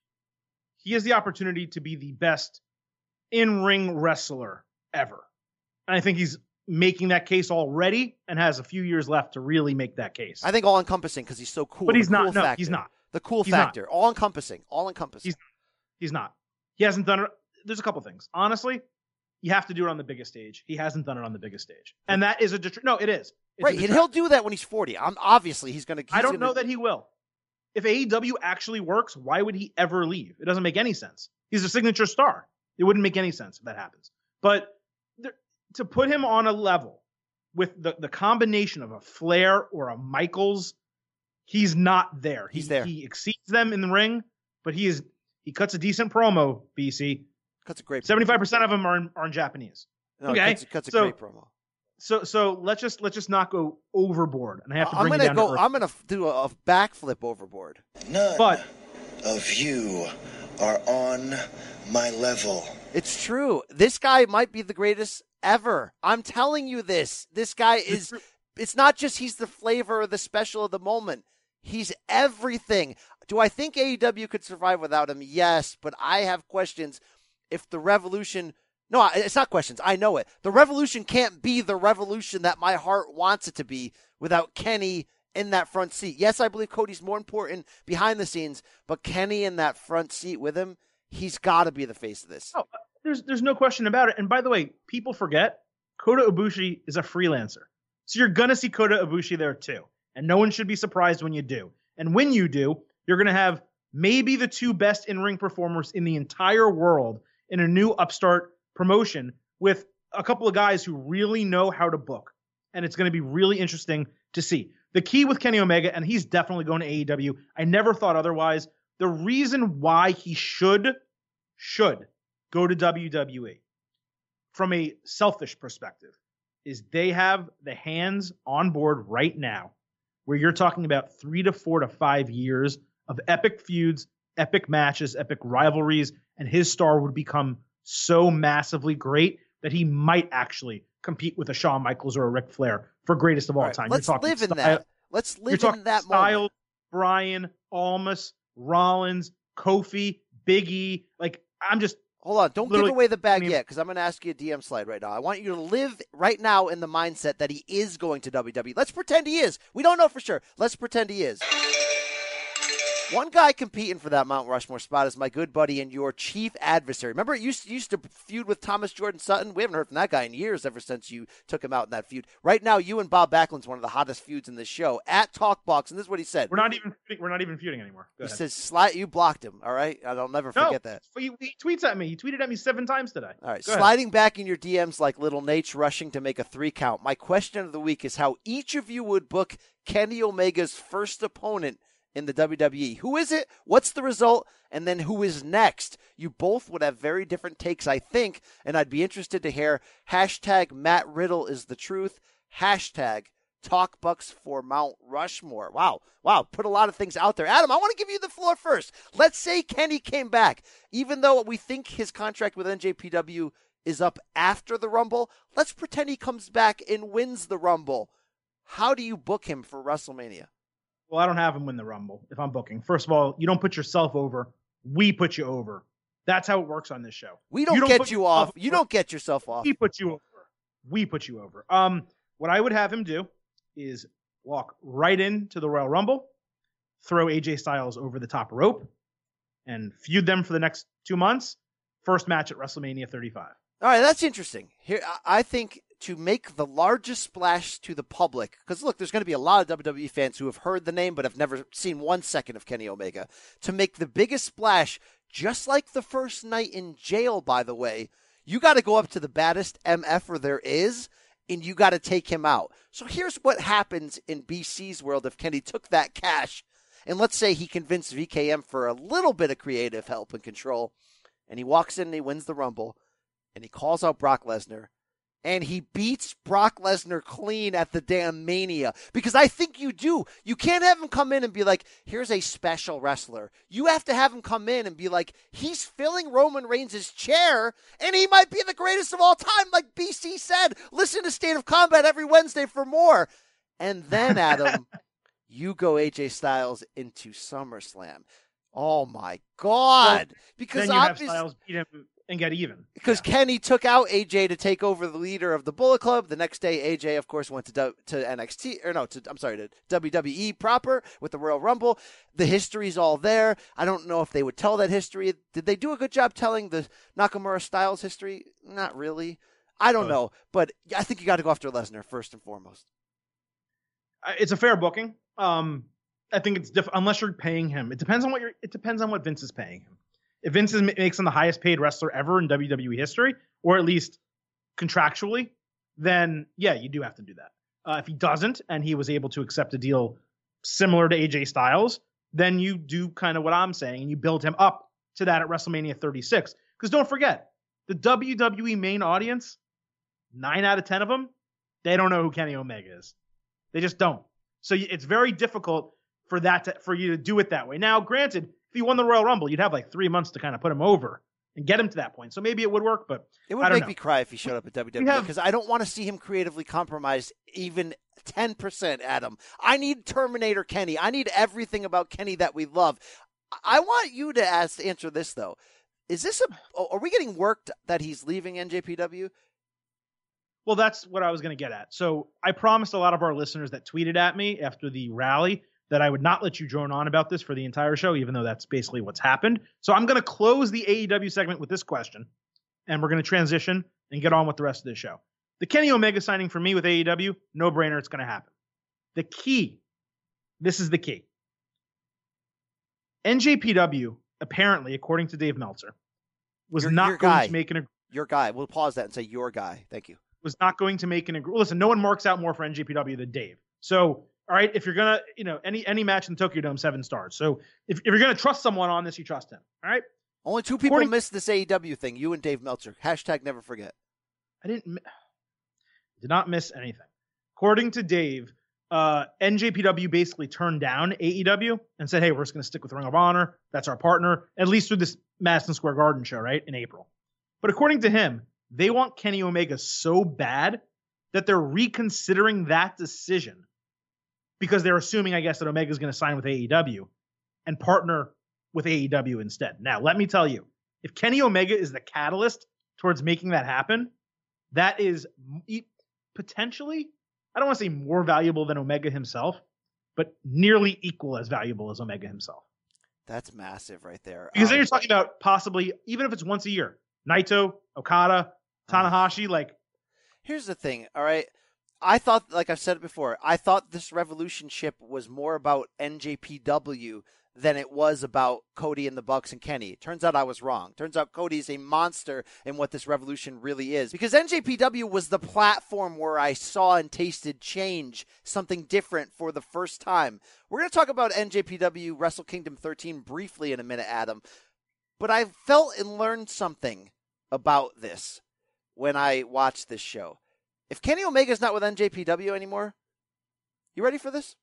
He has the opportunity to be the best in-ring wrestler ever. And I think he's making that case already and has a few years left to really make that case. I think all-encompassing because he's so cool. But he's not. Cool no, he's not. The cool factor. All-encompassing. All-encompassing. He's not. He hasn't done it. There's a couple things. Honestly, you have to do it on the biggest stage. He hasn't done it on the biggest stage. And that is no, it is. It's right, and he'll do that when he's 40. Obviously, he's going to. I don't know that he will. If AEW actually works, why would he ever leave? It doesn't make any sense. He's a signature star. It wouldn't make any sense if that happens. But to put him on a level with the combination of a Flair or a Michaels, he's not there. He's there. He exceeds them in the ring, but he cuts a decent promo, BC. Cuts a great 75% of them are in Japanese. No, okay. Cuts a great promo. So let's just not go overboard. And I have to bring you down to earth. I'm gonna do a backflip overboard. None of you are on my level. It's true. This guy might be the greatest ever. I'm telling you this. This guy is. It's not just he's the flavor or the special of the moment. He's everything. Do I think AEW could survive without him? Yes, but I have questions. if the Revolution. No, it's not questions. I know it. The Revolution can't be the Revolution that my heart wants it to be without Kenny in that front seat. Yes, I believe Cody's more important behind the scenes, but Kenny in that front seat with him, he's got to be the face of this. Oh, there's no question about it. And by the way, people forget Kota Ibushi is a freelancer. So you're going to see Kota Ibushi there too. And no one should be surprised when you do. And when you do, you're going to have maybe the two best in-ring performers in the entire world in a new upstart promotion with a couple of guys who really know how to book. And it's going to be really interesting to see. The key with Kenny Omega, and he's definitely going to AEW. I never thought otherwise. The reason why he should go to WWE from a selfish perspective is they have the hands on board right now where you're talking about 3 to 4 to 5 years of epic feuds, epic matches, epic rivalries, and his star would become so massively great that he might actually compete with a Shawn Michaels or a Ric Flair for greatest of all time. Let's live in that. Let's live in that Styles, moment. Bryan, Almas, Rollins, Kofi, Big E. Hold on. Don't give away the bag yet, because I'm going to ask you a DM slide right now. I want you to live right now in the mindset that he is going to WWE. Let's pretend he is. We don't know for sure. Let's pretend he is. One guy competing for that Mount Rushmore spot is my good buddy and your chief adversary. Remember, you used to feud with Thomas Jordan Sutton? We haven't heard from that guy in years ever since you took him out in that feud. Right now, you and Bob Backlund's one of the hottest feuds in this show at Talkbox, and this is what he said. We're not even feuding anymore. Go ahead. He says, you blocked him, all right? I'll never forget that. He tweets at me. He tweeted at me 7 times today. All right, sliding back in your DMs like little Nate's rushing to make a 3 count. My question of the week is how each of you would book Kenny Omega's first opponent in the WWE. Who is it? What's the result? And then who is next? You both would have very different takes, I think, and I'd be interested to hear hashtag Matt Riddle is the truth, hashtag TalkBucks for Mount Rushmore. Wow. Put a lot of things out there. Adam, I want to give you the floor first. Let's say Kenny came back. Even though we think his contract with NJPW is up after the Rumble, let's pretend he comes back and wins the Rumble. How do you book him for WrestleMania? Well, I don't have him win the Rumble if I'm booking. First of all, you don't put yourself over. We put you over. That's how it works on this show. We don't get you off. You don't get yourself off. We put you over. What I would have him do is walk right into the Royal Rumble, throw AJ Styles over the top rope, and feud them for the next 2 months. First match at WrestleMania 35. All right, that's interesting. Here, I think to make the largest splash to the public, because look, there's going to be a lot of WWE fans who have heard the name but have never seen 1 second of Kenny Omega. To make the biggest splash, just like the first night in jail, by the way, you got to go up to the baddest MFer there is, and you got to take him out. So here's what happens in BC's world if Kenny took that cash, and let's say he convinced VKM for a little bit of creative help and control, and he walks in and he wins the Rumble, and he calls out Brock Lesnar, and he beats Brock Lesnar clean at the damn Mania. Because I think you do. You can't have him come in and be like, here's a special wrestler. You have to have him come in and be like, he's filling Roman Reigns' chair, and he might be the greatest of all time, like BC said. Listen to State of Combat every Wednesday for more. And then, Adam, you go AJ Styles into SummerSlam. Oh, my God. Well, because then you have Styles beat him and get even. Because Kenny took out AJ to take over the leader of the Bullet Club. The next day, AJ, of course, went to NXT, to WWE proper with the Royal Rumble. The history's all there. I don't know if they would tell that history. Did they do a good job telling the Nakamura Styles history? Not really. I don't know. But I think you got to go after Lesnar first and foremost. It's a fair booking. I think it's different unless you're paying him. It depends on what Vince is paying him. If Vince makes him the highest paid wrestler ever in WWE history, or at least contractually, then yeah, you do have to do that. If he doesn't, and he was able to accept a deal similar to AJ Styles, then you do kind of what I'm saying, and you build him up to that at WrestleMania 36. Because don't forget, the WWE main audience, 9 out of 10 of them, they don't know who Kenny Omega is. They just don't. So it's very difficult for you to do it that way. Now, granted, if he won the Royal Rumble, you'd have like 3 months to kind of put him over and get him to that point. So maybe it would work, but it would make me cry if he showed up at WWE because I don't want to see him creatively compromised even 10%, Adam. I need Terminator Kenny. I need everything about Kenny that we love. I want you to answer this, though. Is this are we getting worked that he's leaving NJPW? Well, that's what I was going to get at. So I promised a lot of our listeners that tweeted at me after the rally that I would not let you drone on about this for the entire show, even though that's basically what's happened. So I'm going to close the AEW segment with this question, and we're going to transition and get on with the rest of the show. The Kenny Omega signing for me with AEW, no brainer, it's going to happen. The key, this is the key. NJPW, apparently, according to Dave Meltzer, was not going to make an agreement. Your guy. We'll pause that and say your guy. Thank you. Was not going to make an agreement. Listen, no one marks out more for NJPW than Dave. So, all right, if you're going to, any match in the Tokyo Dome, 7 stars. So if you're going to trust someone on this, you trust him. All right? Only 2 people missed this AEW thing, you and Dave Meltzer. # never forget. I did not miss anything. According to Dave, NJPW basically turned down AEW and said, hey, we're just going to stick with Ring of Honor. That's our partner, at least through this Madison Square Garden show, right, in April. But according to him, they want Kenny Omega so bad that they're reconsidering that decision because they're assuming, I guess, that Omega is going to sign with AEW and partner with AEW instead. Now, let me tell you, if Kenny Omega is the catalyst towards making that happen, that is potentially, I don't want to say more valuable than Omega himself, but nearly equal as valuable as Omega himself. That's massive right there. Because then you're talking about possibly, even if it's once a year, Naito, Okada, Tanahashi, like. Here's the thing, all right? I thought, like I've said it before, I thought this Revolution ship was more about NJPW than it was about Cody and the Bucks and Kenny. Turns out I was wrong. Turns out Cody is a monster in what this Revolution really is. Because NJPW was the platform where I saw and tasted change, something different for the first time. We're going to talk about NJPW Wrestle Kingdom 13 briefly in a minute, Adam. But I felt and learned something about this when I watched this show. If Kenny Omega's not with NJPW anymore, you ready for this?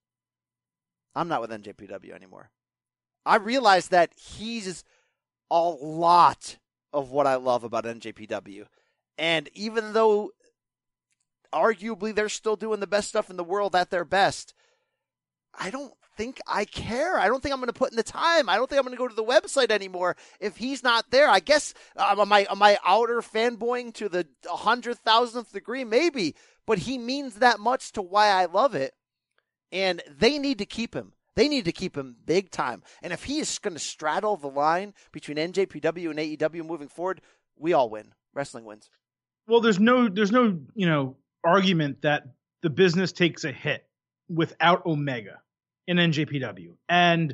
I'm not with NJPW anymore. I realized that he's a lot of what I love about NJPW. And even though arguably they're still doing the best stuff in the world at their best, I don't think I care. I don't think I'm going to put in the time. I don't think I'm going to go to the website anymore if he's not there. I guess, am I outer fanboying to the 100,000th degree? Maybe. But he means that much to why I love it. And they need to keep him. They need to keep him big time. And if he is going to straddle the line between NJPW and AEW moving forward, we all win. Wrestling wins. Well, there's no, argument that the business takes a hit without Omega in NJPW. And,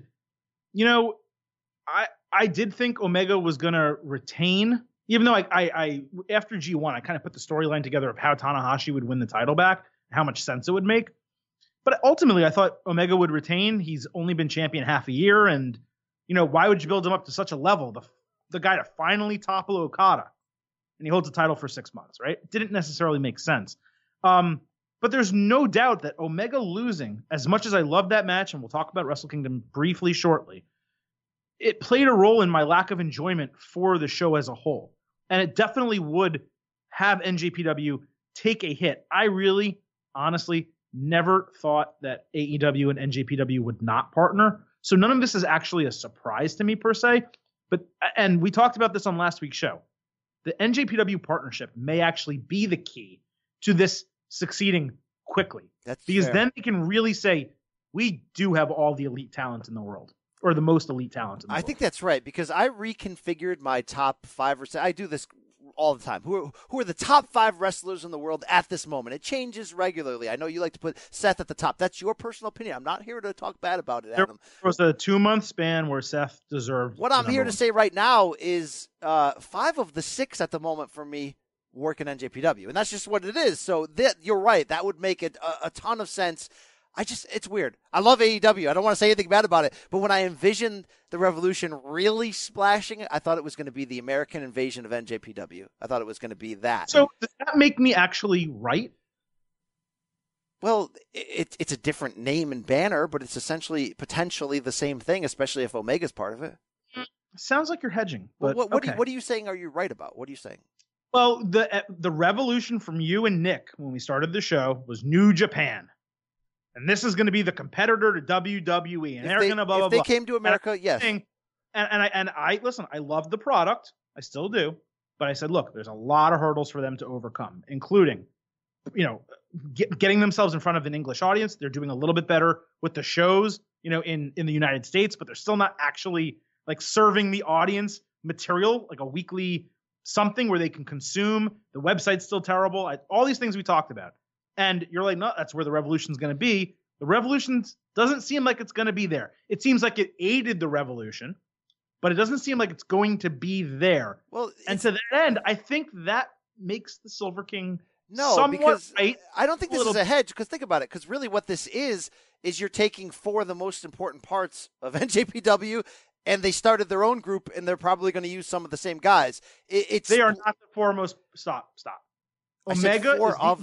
I did think Omega was going to retain, even though I after G1, I kind of put the storyline together of how Tanahashi would win the title back, how much sense it would make. But ultimately, I thought Omega would retain. He's only been champion half a year. And, why would you build him up to such a level? The guy to finally topple Okada. And he holds the title for 6 months, right? It didn't necessarily make sense. But there's no doubt that Omega losing, as much as I love that match, and we'll talk about Wrestle Kingdom briefly shortly, it played a role in my lack of enjoyment for the show as a whole. And it definitely would have NJPW take a hit. I really, honestly, never thought that AEW and NJPW would not partner. So none of this is actually a surprise to me per se. And we talked about this on last week's show. The NJPW partnership may actually be the key to this succeeding quickly. That's because fair. Then they can really say, we do have all the elite talent in the world, or the most elite talent in the world. I think that's right, because I reconfigured my top 5 or 6. I do this all the time. Who are the top 5 wrestlers in the world at this moment? It changes regularly. I know you like to put Seth at the top. That's your personal opinion. I'm not here to talk bad about it, Adam. There was a 2-month span where Seth deserved. What I'm here to say right now is 5 of the 6 at the moment for me work in NJPW, and that's just what it is. So you're right. That would make it a ton of sense. It's weird. I love AEW. I don't want to say anything bad about it, but when I envisioned the Revolution really splashing it, I thought it was going to be the American invasion of NJPW. I thought it was going to be that. So does that make me actually right? Well, it's a different name and banner, but it's essentially potentially the same thing, especially if Omega's part of it. Sounds like you're hedging. But what are you saying? Are you right about? What are you saying? Well, the Revolution from you and Nick when we started the show was New Japan. And this is going to be the competitor to WWE. And they're going to blah, blah, blah. If they came to America, yes. And I listen, I love the product. I still do. But I said, look, there's a lot of hurdles for them to overcome, including, getting themselves in front of an English audience. They're doing a little bit better with the shows, in the United States, but they're still not actually like serving the audience material, like a weekly something where they can consume. The website's still terrible. All these things we talked about. And you're like, no, that's where the Revolution's going to be. The Revolution doesn't seem like it's going to be there. It seems like it aided the Revolution, but it doesn't seem like it's going to be there. Well, and to that end, I think that makes the Silver King because right. I don't think this is a hedge, because think about it, because really what this is you're taking four of the most important parts of NJPW, and they started their own group, and they're probably going to use some of the same guys. They are not the foremost. Stop. Omega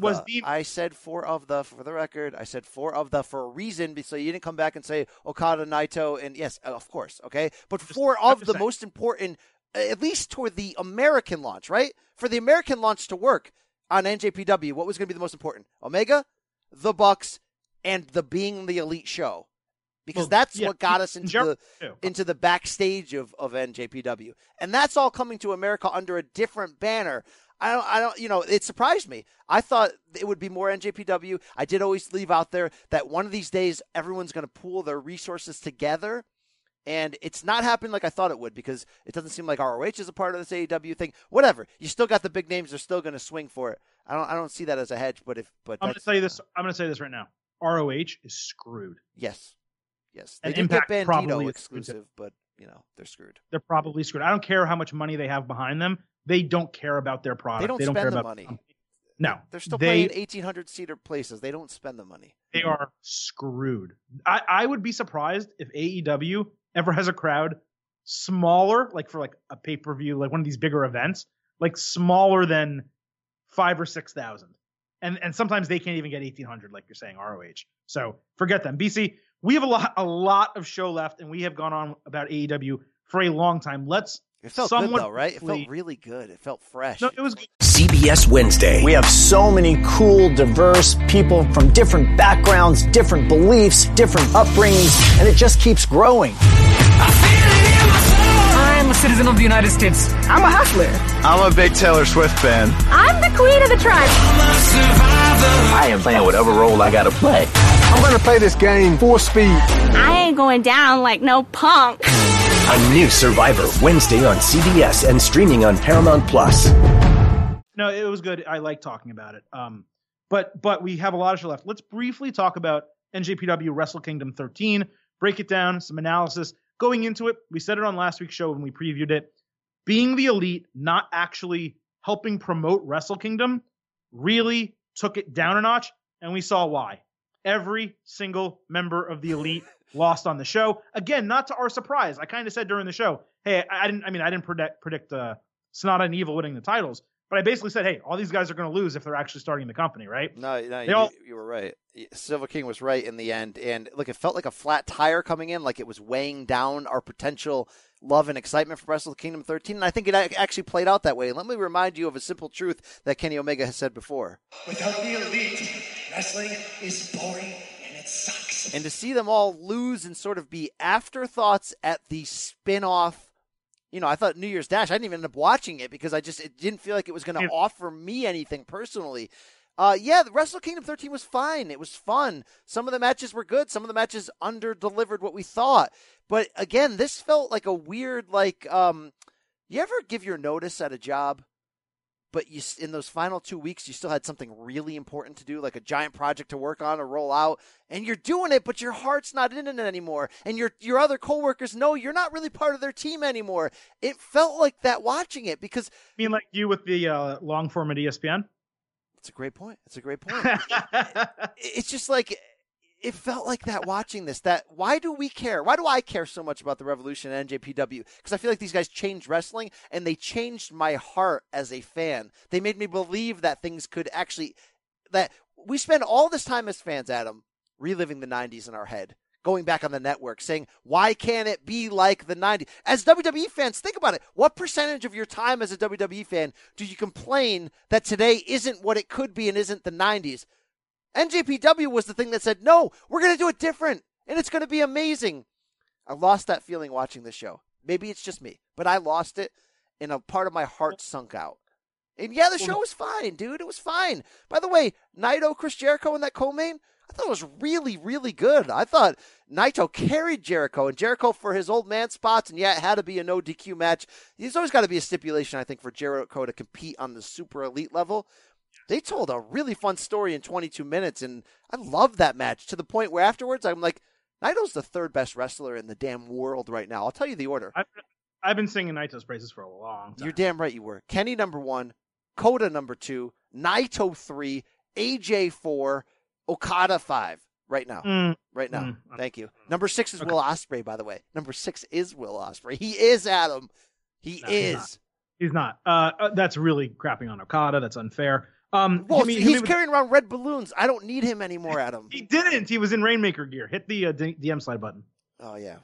I said four of the, for the record, I said four of the for a reason, so you didn't come back and say Okada, Naito, and yes, of course, okay? But four of the most important, at least toward the American launch, right? For the American launch to work on NJPW, what was going to be the most important? Omega, the Bucks, and the Being the Elite show. Because that's what got us into the backstage of NJPW. And that's all coming to America under a different banner. I don't, it surprised me. I thought it would be more NJPW. I did always leave out there that one of these days everyone's going to pool their resources together. And it's not happening like I thought it would, because it doesn't seem like ROH is a part of this AEW thing. Whatever. You still got the big names. They're still going to swing for it. I don't see that as a hedge, but I'm going to tell you this. I'm going to say this right now. ROH is screwed. Yes. They and did Impact get Bandito exclusive, but they're screwed. They're probably screwed. I don't care how much money they have behind them. They don't care about their product. They don't care spend the about money. No. They're still playing 1,800-seater places. They don't spend the money. They are screwed. I would be surprised if AEW ever has a crowd smaller, like for like a pay-per-view, like one of these bigger events, like smaller than 5,000 or 6,000. And sometimes they can't even get 1,800, like you're saying, ROH. So forget them. BC, we have a lot of show left, and we have gone on about AEW for a long time. It felt good, though, right? It felt really good. It felt fresh. No, it was good. CBS Wednesday. We have so many cool, diverse people from different backgrounds, different beliefs, different upbringings, and it just keeps growing. I'm a citizen of the United States. I'm a hustler. I'm a big Taylor Swift fan. I'm the queen of the tribe. I am playing whatever role I gotta play. I'm gonna play this game full speed. I ain't going down like no punk. A new Survivor Wednesday on CBS and streaming on Paramount Plus. No, it was good. I like talking about it. But we have a lot of show left. Let's briefly talk about NJPW Wrestle Kingdom 13. Break it down, some analysis. Going into it, we said it on last week's show when we previewed it. Being the Elite, not actually helping promote Wrestle Kingdom, really took it down a notch, and we saw why. Every single member of the Elite lost on the show. Again, not to our surprise. I kind of said during the show, hey, I didn't predict Sonata and Evil winning the titles, but I basically said, hey, all these guys are going to lose if they're actually starting the company, right? No, you were right. Silver King was right in the end. And look, it felt like a flat tire coming in, like it was weighing down our potential love and excitement for Wrestle Kingdom 13. And I think it actually played out that way. Let me remind you of a simple truth that Kenny Omega has said before. Without the Elite, wrestling is boring and it sucks. And to see them all lose and sort of be afterthoughts at the spin-off, I thought New Year's Dash, I didn't even end up watching it because it didn't feel like it was going to offer me anything personally. The Wrestle Kingdom 13 was fine. It was fun. Some of the matches were good. Some of the matches under-delivered what we thought. But again, this felt like a weird, you ever give your notice at a job, but in those final 2 weeks, you still had something really important to do, like a giant project to work on or roll out, and you're doing it, but your heart's not in it anymore, and your other coworkers know you're not really part of their team anymore. It felt like that watching it because... You mean like you with the long form at ESPN? It's a great point. It's just like... It felt like that watching this. Why do we care? Why do I care so much about the Revolution and NJPW? Because I feel like these guys changed wrestling, and they changed my heart as a fan. They made me believe that things could actually... That we spend all this time as fans, Adam, reliving the 90s in our head, going back on the network, saying, why can't it be like the 90s? As WWE fans, think about it. What percentage of your time as a WWE fan do you complain that today isn't what it could be and isn't the 90s? NJPW was the thing that said, no, we're going to do it different, and it's going to be amazing. I lost that feeling watching this show. Maybe it's just me, but I lost it, and a part of my heart sunk out. And yeah, the show was fine, dude. It was fine. By the way, Naito, Chris Jericho in that co-main, I thought it was really, really good. I thought Naito carried Jericho, and Jericho for his old man spots, and yeah, it had to be a no DQ match. There's always got to be a stipulation, I think, for Jericho to compete on the super elite level. They told a really fun story in 22 minutes, and I loved that match to the point where afterwards I'm like, Naito's the third best wrestler in the damn world right now. I'll tell you the order. I've been singing Naito's praises for a long time. You're damn right you were. Kenny number 1, Kota number 2, Naito 3, AJ 4, Okada 5 right now. Right now. Thank you. Number 6 is Will Ospreay, by the way. Number 6 is Will Ospreay. He is, Adam. He is. He's not. That's really crapping on Okada. That's unfair. He's carrying around red balloons. I don't need him anymore, Adam. He didn't. He was in Rainmaker gear. Hit the DM slide button. Oh, yeah.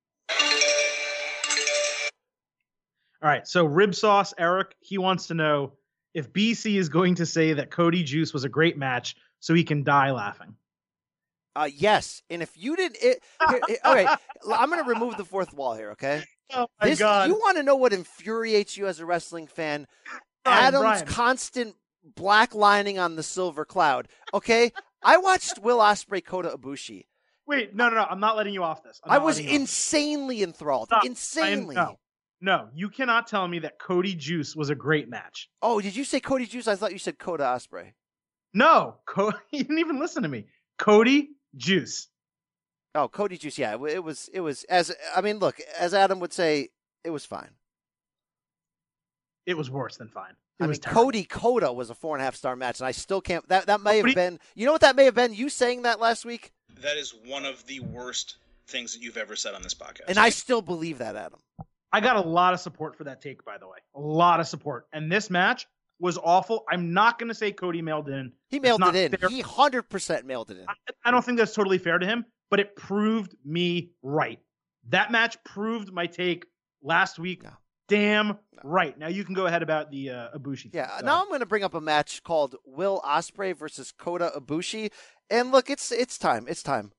All right. So Rib Sauce, Eric, he wants to know if BC is going to say that Cody Juice was a great match so he can die laughing. Yes. And if you didn't... okay, I'm going to remove the fourth wall here, okay? Oh, my God. You want to know what infuriates you as a wrestling fan? Adam's constant black lining on the silver cloud. Okay, I watched Will Ospreay Kota Ibushi. Wait, no, I'm not letting you off this. I was insanely enthralled. Stop. Insanely. No, you cannot tell me that Cody Juice was a great match. Oh, did you say Cody Juice? I thought you said Kota Ospreay. No, you didn't even listen to me. Cody Juice. Oh, Cody Juice. Yeah, it was as look, as Adam would say, it was fine. It was worse than fine. Cody Kota was a 4.5-star match, and I still can't. That may have been. You know what that may have been? You saying that last week. That is one of the worst things that you've ever said on this podcast, and I still believe that, Adam. I got a lot of support for that take, by the way. A lot of support, and this match was awful. I'm not going to say Cody mailed it in. He mailed it in. Fair. He 100% mailed it in. I don't think that's totally fair to him, but it proved me right. That match proved my take last week. Damn right. Now you can go ahead about the Ibushi thing. Yeah, now I'm going to bring up a match called Will Ospreay versus Kota Ibushi. And look, it's time. It's time.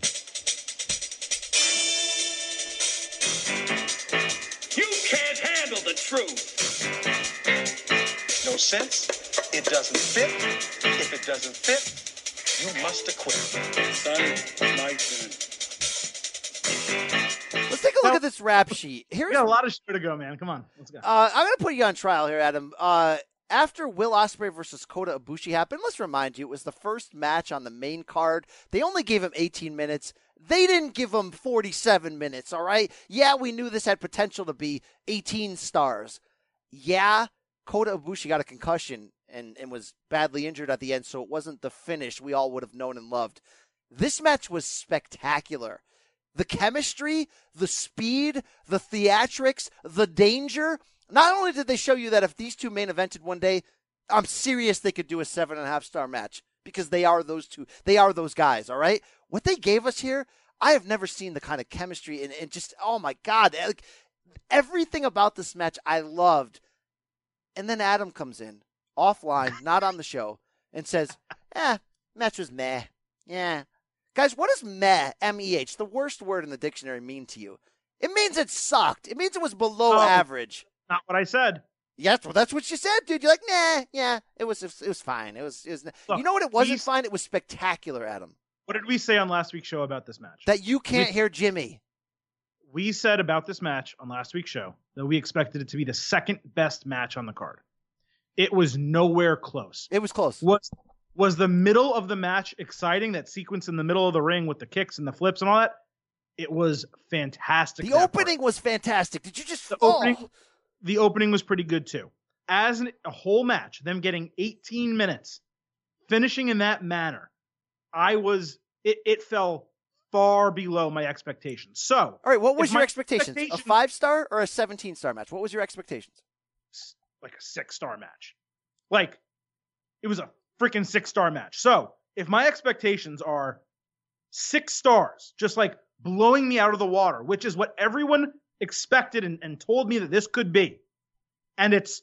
You can't handle the truth. No sense. It doesn't fit. If it doesn't fit, you must acquit. Son, my turn. Let's take a look at this rap sheet. We got a lot of shit to go, man. Come on, let's go. I'm going to put you on trial here, Adam. After Will Ospreay versus Kota Ibushi happened, let's remind you, it was the first match on the main card. They only gave him 18 minutes. They didn't give him 47 minutes, all right? Yeah, we knew this had potential to be 18 stars. Yeah, Kota Ibushi got a concussion and was badly injured at the end, so it wasn't the finish we all would have known and loved. This match was spectacular. The chemistry, the speed, the theatrics, the danger. Not only did they show you that if these two main evented one day, I'm serious they could do a 7.5-star match because they are those two. They are those guys, all right? What they gave us here, I have never seen the kind of chemistry and just, oh my God. Like, everything about this match I loved. And then Adam comes in, offline, not on the show, and says, match was meh. Yeah. Guys, what does meh, M-E-H, the worst word in the dictionary, mean to you? It means it sucked. It means it was below average. Not what I said. Yes, well, that's what you said, dude. You're like, nah, yeah, it was fine. It was Look, you know what it wasn't fine? It was spectacular, Adam. What did we say on last week's show about this match? That you can't hear Jimmy. We said about this match on last week's show that we expected it to be the second best match on the card. It was nowhere close. It was close. Was the middle of the match exciting? That sequence in the middle of the ring with the kicks and the flips and all that? It was fantastic. The opening was fantastic. Did you just... The opening was pretty good, too. As a whole match, them getting 18 minutes, finishing in that manner, it fell far below my expectations. So... All right, what was your expectations? A 5-star or a 17-star match? What was your expectations? Like a 6-star match. Like, it was a freaking 6-star match. So, if my expectations are 6 stars, just like blowing me out of the water, which is what everyone expected and told me that this could be, and it's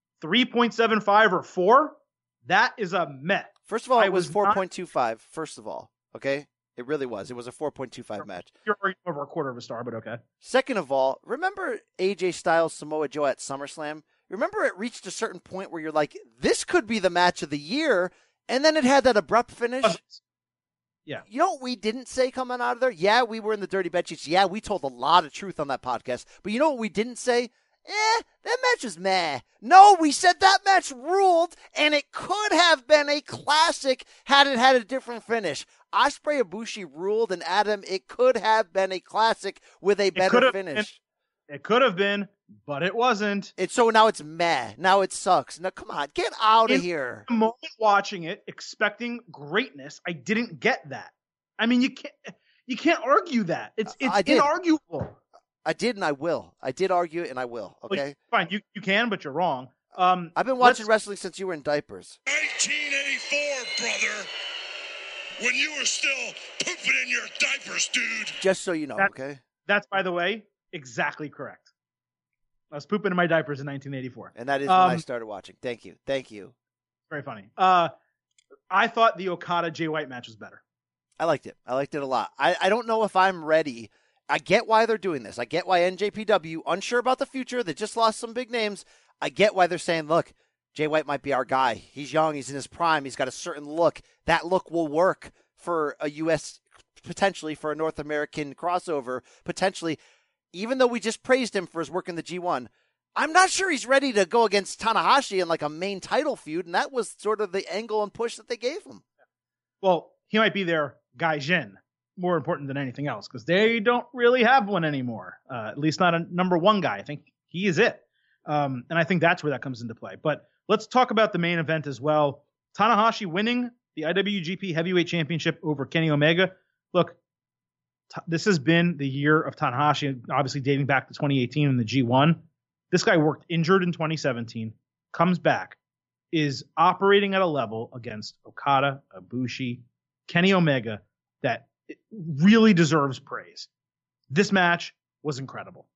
3.75 or 4, that is a meh. First of all, it was 4.25, first of all, okay? It really was. It was a 4.25 match. You're over a quarter of a star, but okay. Second of all, remember AJ Styles, Samoa Joe at SummerSlam? Remember it reached a certain point where you're like, this could be the match of the year, and then it had that abrupt finish. Yeah. You know what we didn't say coming out of there? Yeah, we were in the dirty bed sheets. Yeah, we told a lot of truth on that podcast. But you know what we didn't say? That match was meh. No, we said that match ruled, and it could have been a classic had it had a different finish. Ospreay Ibushi ruled, and Adam, it could have been a classic with a better finish. It could have been, but it wasn't. So now it's meh. Now it sucks. Now, come on, get out of here. The moment watching it, expecting greatness, I didn't get that. I mean, you can't argue that. It's inarguable. I did, and I will. I did argue it, and I will. Okay, well, fine. You can, but you're wrong. I've been watching wrestling since you were in diapers. 1984, brother. When you were still pooping in your diapers, dude. Just so you know, okay? That's, by the way, exactly correct. I was pooping in my diapers in 1984. And that is when I started watching. Thank you. Very funny. I thought the Okada-Jay White match was better. I liked it. I liked it a lot. I don't know if I'm ready. I get why they're doing this. I get why NJPW, unsure about the future, they just lost some big names. I get why they're saying, look, Jay White might be our guy. He's young. He's in his prime. He's got a certain look. That look will work for a U.S., potentially for a North American crossover, potentially. Even though we just praised him for his work in the G1, I'm not sure he's ready to go against Tanahashi in like a main title feud, and that was sort of the angle and push that they gave him. Well, he might be their Gaijin, more important than anything else, because they don't really have one anymore, at least not a number one guy. I think he is it. And I think that's where that comes into play. But let's talk about the main event as well. Tanahashi winning the IWGP Heavyweight Championship over Kenny Omega. Look, this has been the year of Tanahashi, obviously dating back to 2018 in the G1. This guy worked injured in 2017, comes back, is operating at a level against Okada, Ibushi, Kenny Omega that really deserves praise. This match was incredible.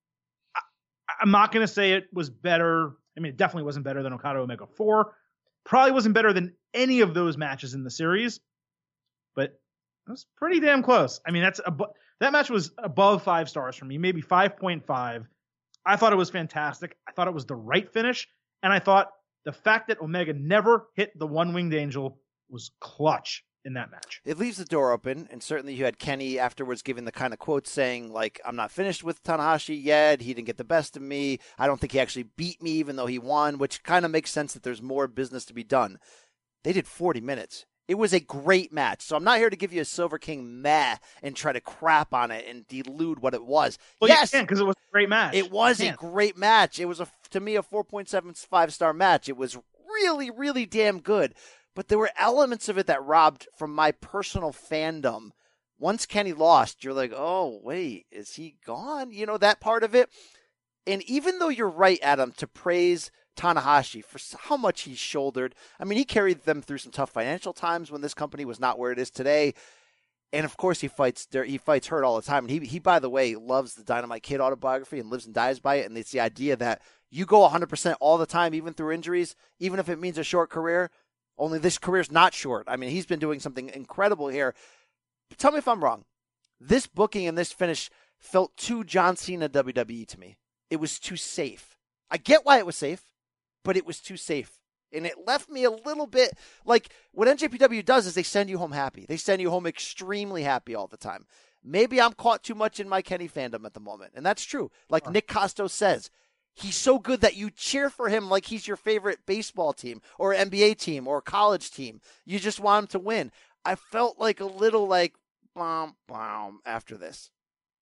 I'm not going to say it was better. I mean, it definitely wasn't better than Okada Omega 4. Probably wasn't better than any of those matches in the series, but it was pretty damn close. I mean, that match was above 5 stars for me, maybe 5.5. I thought it was fantastic. I thought it was the right finish, and I thought the fact that Omega never hit the one-winged angel was clutch in that match. It leaves the door open, and certainly you had Kenny afterwards giving the kind of quotes saying, like, I'm not finished with Tanahashi yet. He didn't get the best of me. I don't think he actually beat me even though he won, which kind of makes sense that there's more business to be done. They did 40 minutes. It was a great match. So I'm not here to give you a Silver King meh and try to crap on it and delude what it was. Well, yes, because it was a great match. It was a great match. It was, to me, a 4.75 star match. It was really, really damn good. But there were elements of it that robbed from my personal fandom. Once Kenny lost, you're like, oh, wait, is he gone? You know, that part of it. And even though you're right, Adam, to praise Tanahashi for how much he shouldered. I mean, he carried them through some tough financial times when this company was not where it is today. And, of course, he fights hurt all the time. And he, by the way, loves the Dynamite Kid autobiography and lives and dies by it. And it's the idea that you go 100% all the time, even through injuries, even if it means a short career. Only this career's not short. I mean, he's been doing something incredible here. But tell me if I'm wrong. This booking and this finish felt too John Cena WWE to me. It was too safe. I get why it was safe, but it was too safe. And it left me a little bit like what NJPW does is they send you home happy. They send you home extremely happy all the time. Maybe I'm caught too much in my Kenny fandom at the moment. And that's true. Like Nick Costo says, he's so good that you cheer for him like he's your favorite baseball team or NBA team or college team. You just want him to win. I felt like a little like, bom, bom, after this.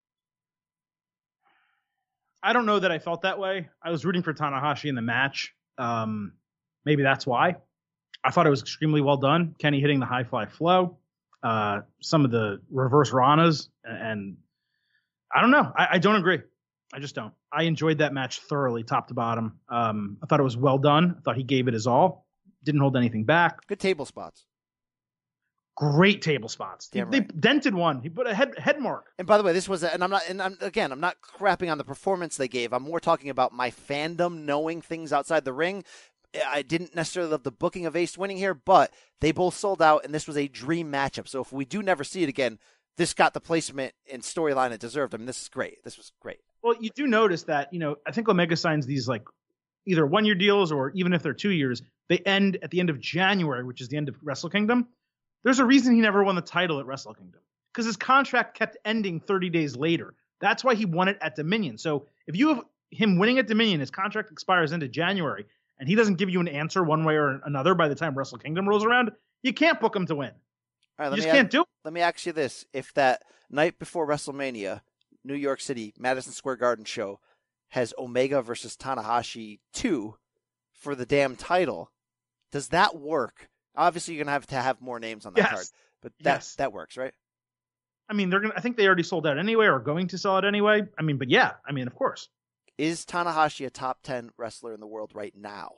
I don't know that I felt that way. I was rooting for Tanahashi in the match. Maybe that's why. I thought it was extremely well done. Kenny hitting the high fly flow, some of the reverse ranas, and I don't know. I don't agree. I just don't. I enjoyed that match thoroughly, top to bottom. I thought it was well done. I thought he gave it his all. Didn't hold anything back. Good table spots. Great table spots. Damn they right. dented one. He put a head mark. And by the way, this was, I'm not crapping on the performance they gave. I'm more talking about my fandom knowing things outside the ring. I didn't necessarily love the booking of Ace winning here, but they both sold out, and this was a dream matchup. So if we do never see it again, this got the placement and storyline it deserved. I mean, this is great. This was great. Well, you do notice that, I think Omega signs these like either 1-year deals or even if they're 2 years, they end at the end of January, which is the end of Wrestle Kingdom. There's a reason he never won the title at Wrestle Kingdom because his contract kept ending 30 days later. That's why he won it at Dominion. So if you have him winning at Dominion, his contract expires into January, and he doesn't give you an answer one way or another by the time Wrestle Kingdom rolls around, you can't book him to win. All right, you just can't do it. Let me ask you this. If that night before WrestleMania, New York City, Madison Square Garden show has Omega versus Tanahashi 2 for the damn title, does that work? Obviously, you're going to have more names on that card, but that works, right? I mean, I think they already sold out anyway or are going to sell it anyway. I mean, but yeah, I mean, of course. Is Tanahashi a top 10 wrestler in the world right now?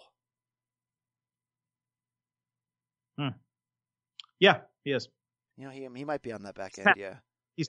Yeah, he is. He might be on that back end. Yeah, he's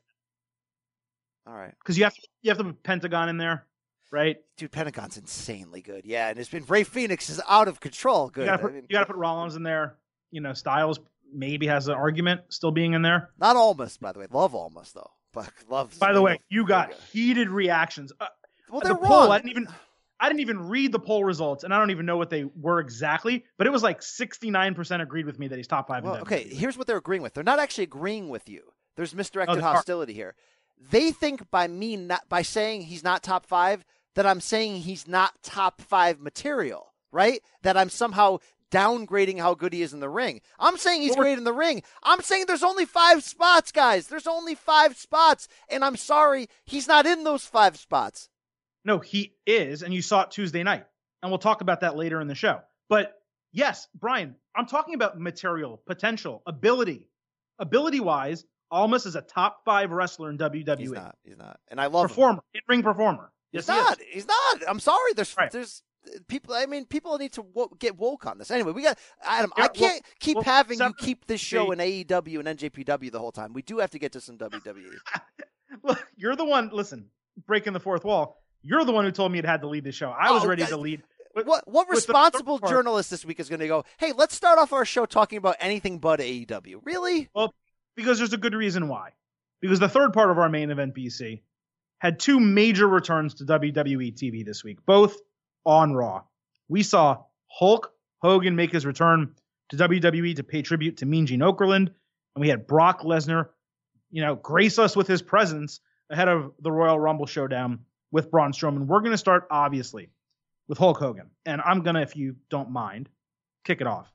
all right. Because you have to put Pentagon in there, right? Dude, Pentagon's insanely good. Yeah, and it's been Ray Phoenix is out of control. Good. You got to put Rollins in there. Styles maybe has an argument still being in there. Not Almas, by the way. Love Almas though. But love. By the way, you got heated reactions. Well, they're wrong. Poll, I didn't even read the poll results, and I don't even know what they were exactly. But it was like 69% agreed with me that he's top 5. Well, okay, here's what they're agreeing with. They're not actually agreeing with you. There's misdirected hostility here. They think by saying he's not top 5 that I'm saying he's not top 5 material, right? That I'm somehow downgrading how good he is in the ring. I'm saying he's great in the ring. I'm saying there's only 5 spots, guys. There's only 5 spots, and I'm sorry, he's not in those 5 spots. No, he is, and you saw it Tuesday night. And we'll talk about that later in the show. But yes, Brian, I'm talking about material, potential, ability. Ability-wise, Almas is a top 5 wrestler in WWE. He's not. And I love him. In-ring performer. Yes, He's not. I'm sorry. There's people. I mean, people need to get woke on this. Anyway, we got Adam. I can't keep having you keep this show in AEW and NJPW the whole time. We do have to get to some WWE. Look, you're the one. Listen, breaking the fourth wall. You're the one who told me it had to lead the show. I was ready to lead. What responsible journalist this week is going to go, hey, let's start off our show talking about anything but AEW? Really? Well, because there's a good reason why. Because the third part of our main event, BC, had 2 major returns to WWE TV this week, both on Raw. We saw Hulk Hogan make his return to WWE to pay tribute to Mean Gene Okerlund, and we had Brock Lesnar, grace us with his presence ahead of the Royal Rumble showdown with Braun Strowman. We're going to start, obviously, with Hulk Hogan. And I'm going to, if you don't mind, kick it off.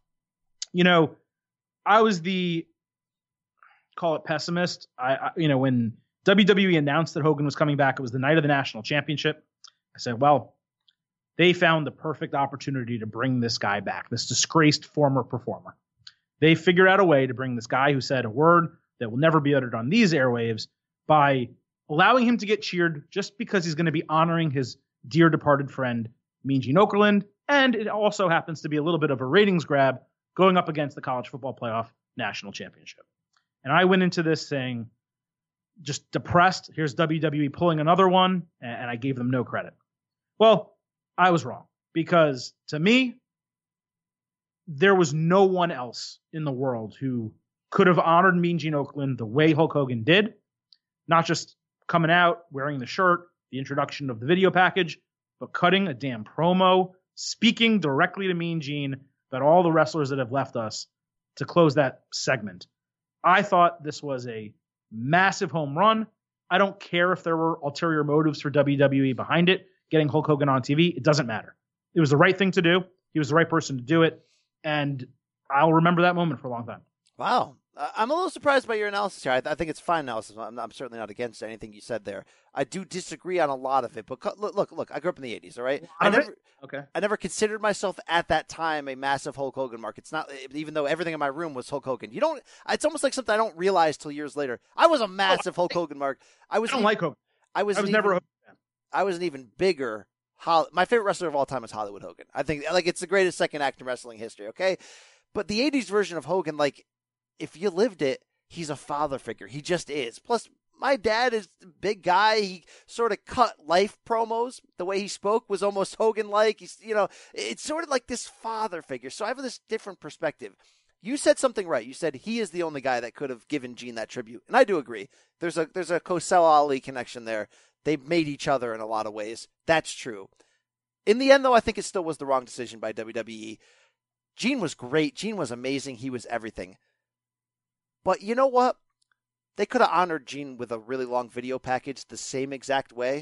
I was call it pessimist. When WWE announced that Hogan was coming back, it was the night of the national championship. I said, well, they found the perfect opportunity to bring this guy back, this disgraced former performer. They figured out a way to bring this guy who said a word that will never be uttered on these airwaves by allowing him to get cheered just because he's going to be honoring his dear departed friend, Mean Gene Okerlund. And it also happens to be a little bit of a ratings grab going up against the College Football Playoff National Championship. And I went into this saying, just depressed. Here's WWE pulling another one. And I gave them no credit. Well, I was wrong, because to me, there was no one else in the world who could have honored Mean Gene Okerlund the way Hulk Hogan did. Not just coming out, wearing the shirt, the introduction of the video package, but cutting a damn promo, speaking directly to Mean Gene about all the wrestlers that have left us to close that segment. I thought this was a massive home run. I don't care if there were ulterior motives for WWE behind it, getting Hulk Hogan on TV. It doesn't matter. It was the right thing to do. He was the right person to do it. And I'll remember that moment for a long time. Wow. I'm a little surprised by your analysis here. I think it's fine analysis. I'm certainly not against anything you said there. I do disagree on a lot of it. But look, I grew up in the 80s, all right? I never considered myself at that time a massive Hulk Hogan mark. It's not, even though everything in my room was Hulk Hogan. It's almost like something I don't realize till years later. I was a massive Hulk Hogan mark. I don't like Hogan. I was never a Hogan fan. I was an even bigger. My favorite wrestler of all time is Hollywood Hogan. I think it's the greatest second act in wrestling history, okay? But the 80s version of Hogan, if you lived it, he's a father figure. He just is. Plus, my dad is a big guy. He sort of cut life promos. The way he spoke was almost Hogan-like. It's sort of like this father figure. So I have this different perspective. You said something right. You said he is the only guy that could have given Gene that tribute. And I do agree. There's a Cosell Ali connection there. They made each other in a lot of ways. That's true. In the end, though, I think it still was the wrong decision by WWE. Gene was great. Gene was amazing. He was everything. But you know what? They could have honored Gene with a really long video package the same exact way.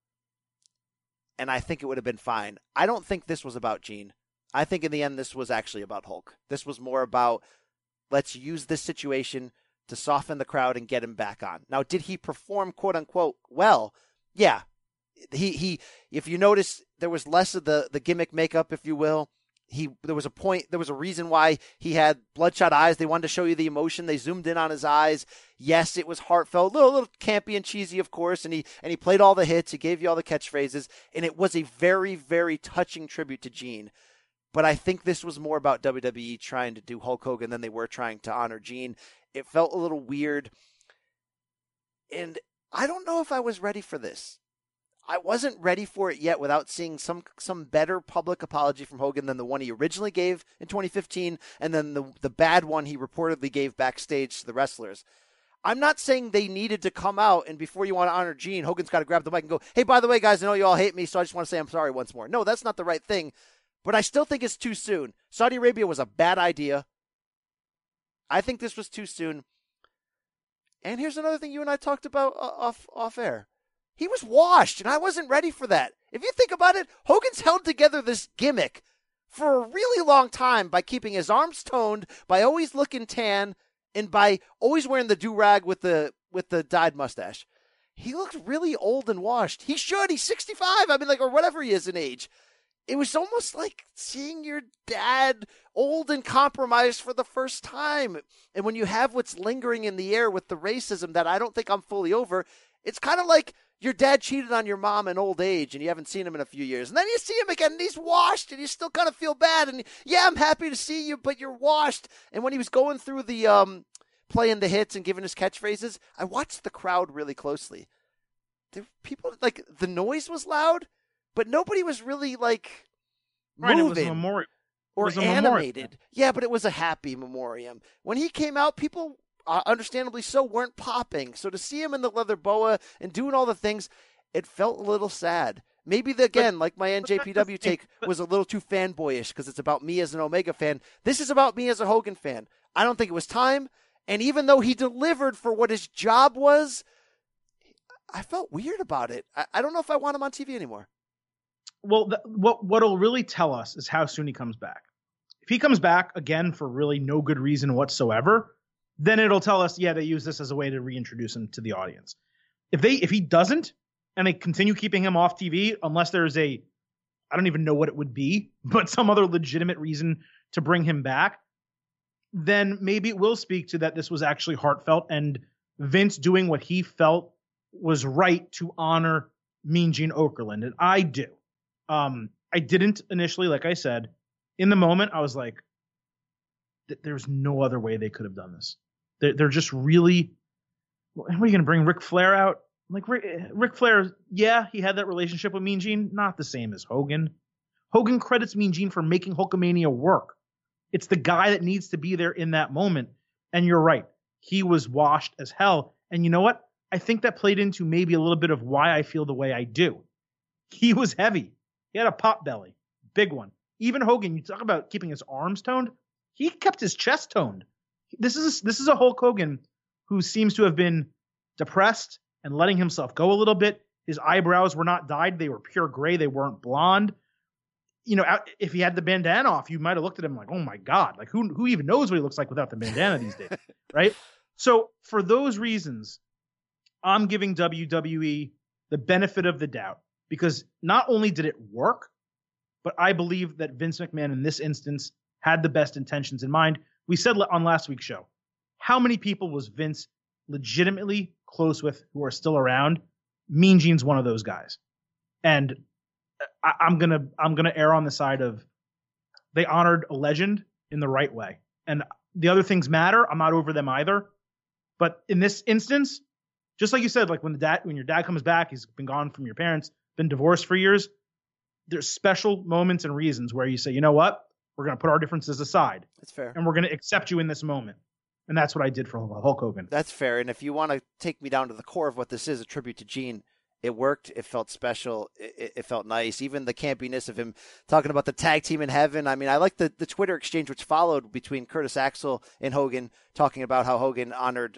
And I think it would have been fine. I don't think this was about Gene. I think in the end, this was actually about Hulk. This was more about, let's use this situation to soften the crowd and get him back on. Now, did he perform, quote unquote, well? Yeah. He if you notice, there was less of the gimmick makeup, if you will. There was a reason why he had bloodshot eyes. They wanted to show you the emotion. They zoomed in on his eyes. Yes, it was heartfelt, a little campy and cheesy, of course, and he played all the hits. He gave you all the catchphrases, and it was a very, very touching tribute to Gene. But I think this was more about WWE trying to do Hulk Hogan than they were trying to honor Gene. It felt a little weird, and I don't know if I was ready for this. I wasn't ready for it yet without seeing some better public apology from Hogan than the one he originally gave in 2015 and then the bad one he reportedly gave backstage to the wrestlers. I'm not saying they needed to come out and before you want to honor Gene, Hogan's got to grab the mic and go, hey, by the way, guys, I know you all hate me, so I just want to say I'm sorry once more. No, that's not the right thing, but I still think it's too soon. Saudi Arabia was a bad idea. I think this was too soon. And here's another thing you and I talked about off air. He was washed, and I wasn't ready for that. If you think about it, Hogan's held together this gimmick for a really long time by keeping his arms toned, by always looking tan, and by always wearing the do-rag with the dyed mustache. He looked really old and washed. He should. He's 65. I mean, or whatever he is in age. It was almost like seeing your dad old and compromised for the first time. And when you have what's lingering in the air with the racism that I don't think I'm fully over, it's kind of like your dad cheated on your mom in old age and you haven't seen him in a few years. And then you see him again and he's washed and you still kind of feel bad. And yeah, I'm happy to see you, but you're washed. And when he was going through the playing the hits and giving his catchphrases, I watched the crowd really closely. People, the noise was loud, but nobody was really moving. Right, it was a memorial. Or animated. Yeah, but it was a happy memoriam. When he came out, people, understandably so, weren't popping. So to see him in the leather boa and doing all the things, it felt a little sad. Maybe, my NJPW take was a little too fanboyish because it's about me as an Omega fan. This is about me as a Hogan fan. I don't think it was time. And even though he delivered for what his job was, I felt weird about it. I don't know if I want him on TV anymore. Well, what'll really tell us is how soon he comes back. If he comes back again for really no good reason whatsoever, then it'll tell us, yeah, they use this as a way to reintroduce him to the audience. If he doesn't, and they continue keeping him off TV, unless there's I don't even know what it would be, but some other legitimate reason to bring him back, then maybe it will speak to that this was actually heartfelt and Vince doing what he felt was right to honor Mean Gene Okerlund. And I do. I didn't initially, like I said, in the moment, I was like, there's no other way they could have done this. They're just really, what are you going to bring Ric Flair out? Like Ric Flair, yeah, he had that relationship with Mean Gene, not the same as Hogan. Hogan credits Mean Gene for making Hulkamania work. It's the guy that needs to be there in that moment. And you're right. He was washed as hell. And you know what? I think that played into maybe a little bit of why I feel the way I do. He was heavy. He had a pot belly. Big one. Even Hogan, you talk about keeping his arms toned. He kept his chest toned. This is a Hulk Hogan who seems to have been depressed and letting himself go a little bit. His eyebrows were not dyed. They were pure gray. They weren't blonde. You know, if he had the bandana off, you might have looked at him like, oh my God, like who even knows what he looks like without the bandana these days, right? So for those reasons, I'm giving WWE the benefit of the doubt because not only did it work, but I believe that Vince McMahon in this instance had the best intentions in mind. We said on last week's show, how many people was Vince legitimately close with who are still around? Mean Gene's one of those guys. And I'm gonna err on the side of they honored a legend in the right way. And the other things matter. I'm not over them either. But in this instance, just like you said, like when your dad comes back, he's been gone from your parents, been divorced for years. There's special moments and reasons where you say, you know what? We're going to put our differences aside. That's fair. And we're going to accept you in this moment. And that's what I did for Hulk Hogan. That's fair. And if you want to take me down to the core of what this is, a tribute to Gene, it worked. It felt special. It felt nice. Even the campiness of him talking about the tag team in heaven. I mean, I like the Twitter exchange which followed between Curtis Axel and Hogan, talking about how Hogan honored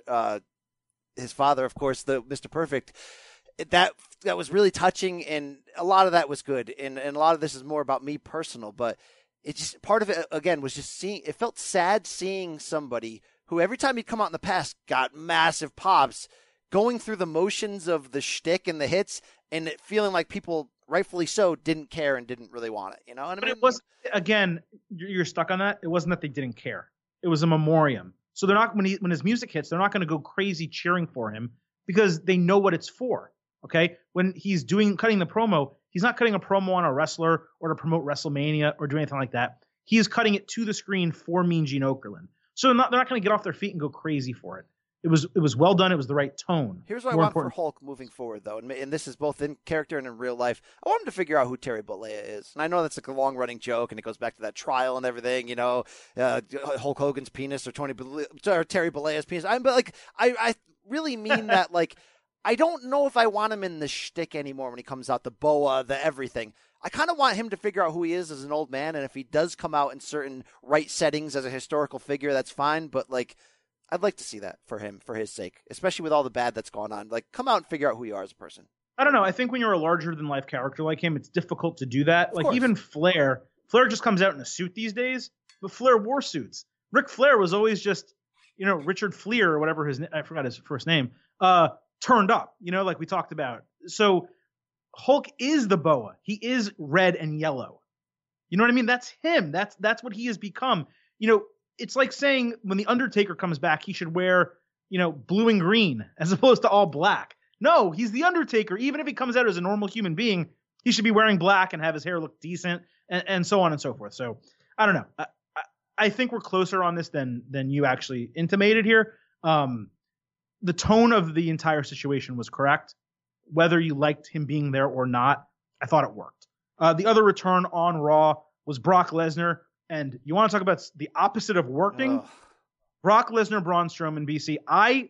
his father, of course, the Mr. Perfect. That was really touching, and a lot of that was good. And a lot of this is more about me personal, but it just, part of it, again, was just seeing, it felt sad seeing somebody who every time he'd come out in the past got massive pops, going through the motions of the shtick and the hits, and it feeling like people, rightfully so, didn't care and didn't really want it. You know what I mean? But it was, again, you're stuck on that. It wasn't that they didn't care. It was a memoriam. So they're not, when his music hits, they're not going to go crazy cheering for him because they know what it's for. Okay, when he's cutting the promo, he's not cutting a promo on a wrestler or to promote WrestleMania or do anything like that. He is cutting it to the screen for Mean Gene Okerlund. So they're not going to get off their feet and go crazy for it. It was well done. It was the right tone. Here's what I want for Hulk moving forward, though, and this is both in character and in real life. I want him to figure out who Terry Bollea is. And I know that's like a long-running joke, and it goes back to that trial and everything, you know, Hulk Hogan's penis or Terry Bollea's penis. I really mean that, like, I don't know if I want him in the shtick anymore when he comes out, the boa, the everything. I kind of want him to figure out who he is as an old man, and if he does come out in certain right settings as a historical figure, that's fine, but, like, I'd like to see that for him, for his sake, especially with all the bad that's going on. Like, come out and figure out who you are as a person. I don't know. I think when you're a larger-than-life character like him, it's difficult to do that. Like, even Flair just comes out in a suit these days, but Flair wore suits. Ric Flair was always just, you know, Richard Fleer or whatever I forgot his first name, turned up, you know, like we talked about. So Hulk is the boa. He is red and yellow. You know what I mean? That's him. That's what he has become. You know, it's like saying when the Undertaker comes back, he should wear, you know, blue and green as opposed to all black. No, he's the Undertaker. Even if he comes out as a normal human being, he should be wearing black and have his hair look decent and so on and so forth. So I don't know. I think we're closer on this than you actually intimated here. The tone of the entire situation was correct. Whether you liked him being there or not, I thought it worked. The other return on Raw was Brock Lesnar. And you want to talk about the opposite of working? Ugh. Brock Lesnar, Braun Strowman, BC. I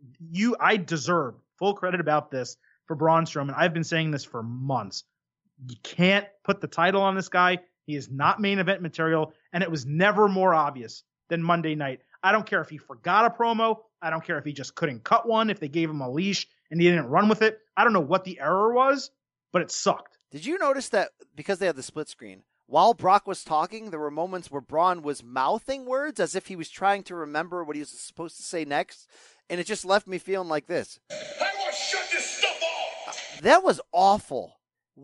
deserve full credit about this for Braun Strowman. I've been saying this for months. You can't put the title on this guy. He is not main event material. And it was never more obvious than Monday night. I don't care if he forgot a promo. I don't care if he just couldn't cut one, if they gave him a leash and he didn't run with it. I don't know what the error was, but it sucked. Did you notice that because they had the split screen, while Brock was talking, there were moments where Braun was mouthing words as if he was trying to remember what he was supposed to say next, and it just left me feeling like this. I want to shut this stuff off! That was awful.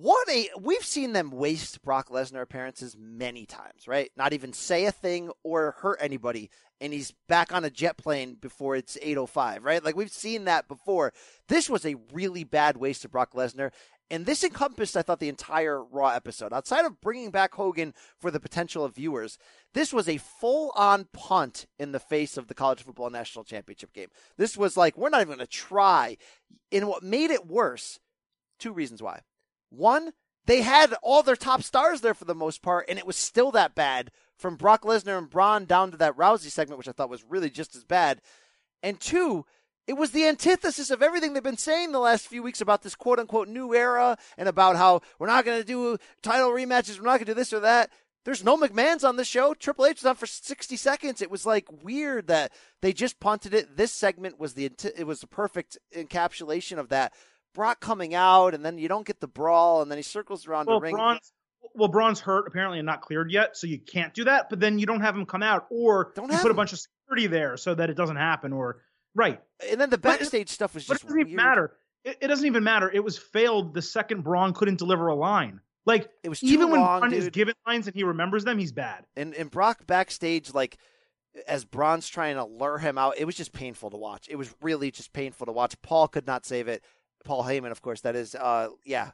We've seen them waste Brock Lesnar appearances many times, right? Not even say a thing or hurt anybody, and he's back on a jet plane before it's 8:05, right? Like, we've seen that before. This was a really bad waste of Brock Lesnar, and this encompassed, I thought, the entire Raw episode. Outside of bringing back Hogan for the potential of viewers, this was a full-on punt in the face of the College Football National Championship game. This was like, we're not even going to try. And what made it worse, two reasons why. One, they had all their top stars there for the most part, and it was still that bad, from Brock Lesnar and Braun down to that Rousey segment, which I thought was really just as bad. And two, it was the antithesis of everything they've been saying the last few weeks about this quote-unquote new era and about how we're not going to do title rematches, we're not going to do this or that. There's no McMahon's on this show. Triple H was on for 60 seconds. It was like weird that they just punted it. This segment was the perfect encapsulation of that. Brock coming out, and then you don't get the brawl, and then he circles around the ring. Braun's hurt apparently and not cleared yet, so you can't do that. But then you don't have him come out, or you put a bunch of security there so that it doesn't happen. Or right, and then the backstage stuff was just. But it doesn't even matter. It doesn't even matter. It was failed the second Braun couldn't deliver a line. Like, it was even when long, Braun is given lines and he remembers them, he's bad. And Brock backstage, like, as Braun's trying to lure him out, it was just painful to watch. It was really just painful to watch. Paul could not save it. Paul Heyman, of course, that is, the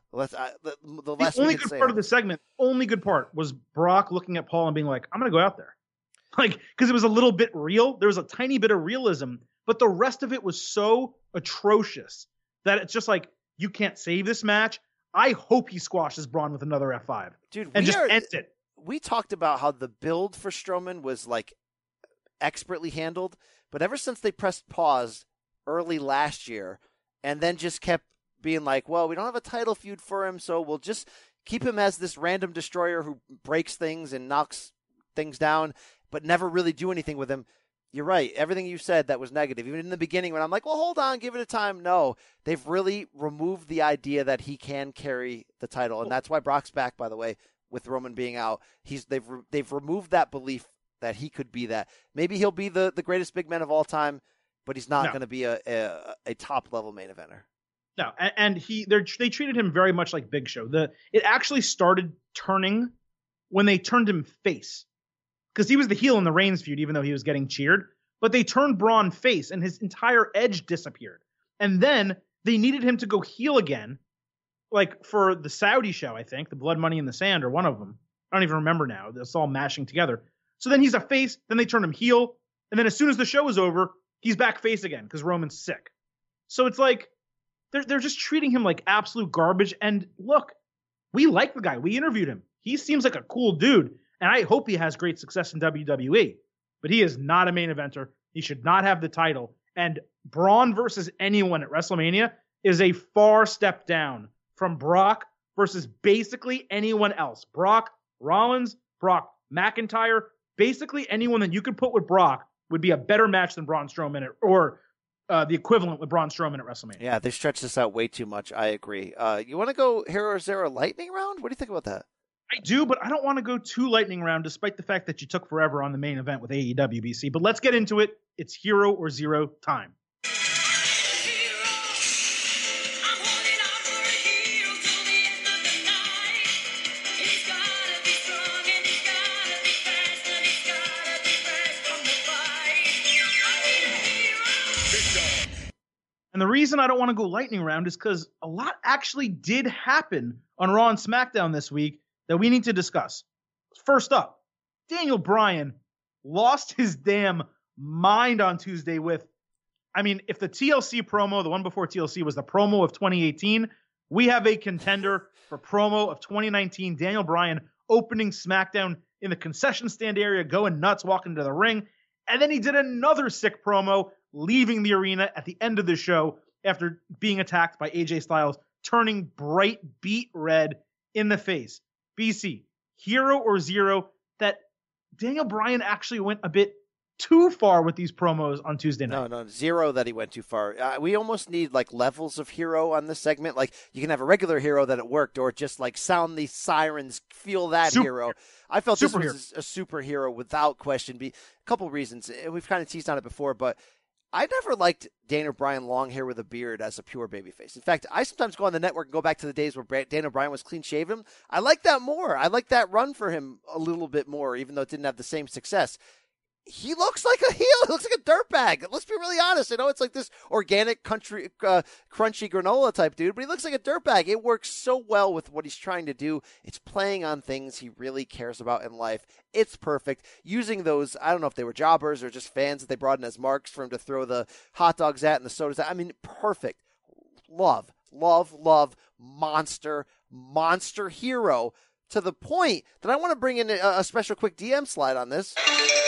last only good part of the segment, only good part was Brock looking at Paul and being like, I'm going to go out there. Like, because it was a little bit real. There was a tiny bit of realism, but the rest of it was so atrocious that it's just like, you can't save this match. I hope he squashes Braun with another F5. Dude, and just ends it. we talked about how the build for Strowman was like expertly handled, but ever since they pressed pause early last year and then just kept being like, well, we don't have a title feud for him, so we'll just keep him as this random destroyer who breaks things and knocks things down, but never really do anything with him. You're right. Everything you said that was negative. Even in the beginning when I'm like, well, hold on, give it a time. No, they've really removed the idea that he can carry the title. And that's why Brock's back, by the way, with Roman being out. They've removed that belief that he could be that. Maybe he'll be the greatest big man of all time, but he's not going to be a top-level main eventer. No, and they treated him very much like Big Show. It actually started turning when they turned him face. Because he was the heel in the Reigns feud, even though he was getting cheered. But they turned Braun face, and his entire edge disappeared. And then they needed him to go heel again, like for the Saudi show, I think, the Blood Money in the Sand, or one of them. I don't even remember now. It's all mashing together. So then he's a face, then they turned him heel, and then as soon as the show is over, he's back face again because Roman's sick. So it's like they're just treating him like absolute garbage. And look, we like the guy. We interviewed him. He seems like a cool dude. And I hope he has great success in WWE, but he is not a main eventer. He should not have the title. And Braun versus anyone at WrestleMania is a far step down from Brock versus basically anyone else. Brock, Rollins, Brock McIntyre, basically anyone that you could put with Brock would be a better match than Braun Strowman or the equivalent with Braun Strowman at WrestleMania. Yeah, they stretched this out way too much. I agree. You want to go Hero Zero lightning round? What do you think about that? I do, but I don't want to go too lightning round, despite the fact that you took forever on the main event with AEW, BC. But let's get into it. It's Hero or Zero time. And the reason I don't want to go lightning round is because a lot actually did happen on Raw and SmackDown this week that we need to discuss. First up, Daniel Bryan lost his damn mind on Tuesday with, if the TLC promo, the one before TLC, was the promo of 2018, we have a contender for promo of 2019. Daniel Bryan opening SmackDown in the concession stand area, going nuts, walking to the ring. And then he did another sick promo, leaving the arena at the end of the show after being attacked by AJ Styles, turning bright beet red in the face. BC, Hero or Zero that Daniel Bryan actually went a bit too far with these promos on Tuesday night? No, zero that he went too far. We almost need like levels of hero on this segment. Like you can have a regular hero that it worked, or just like sound these sirens, feel that hero. I felt this was a superhero without question. A couple reasons. We've kind of teased on it before, but I never liked Daniel Bryan long hair with a beard as a pure babyface. In fact, I sometimes go on the network and go back to the days where Daniel Bryan was clean shaven. I like that more. I like that run for him a little bit more, even though it didn't have the same success. He looks like a heel. He looks like a dirtbag. Let's be really honest. It's like this organic crunchy granola type dude, but he looks like a dirtbag. It works so well with what he's trying to do. It's playing on things he really cares about in life. It's perfect. Using those, I don't know if they were jobbers or just fans that they brought in as marks for him to throw the hot dogs at and the sodas at. Perfect. Love. Monster hero, to the point that I want to bring in a special quick DM slide on this.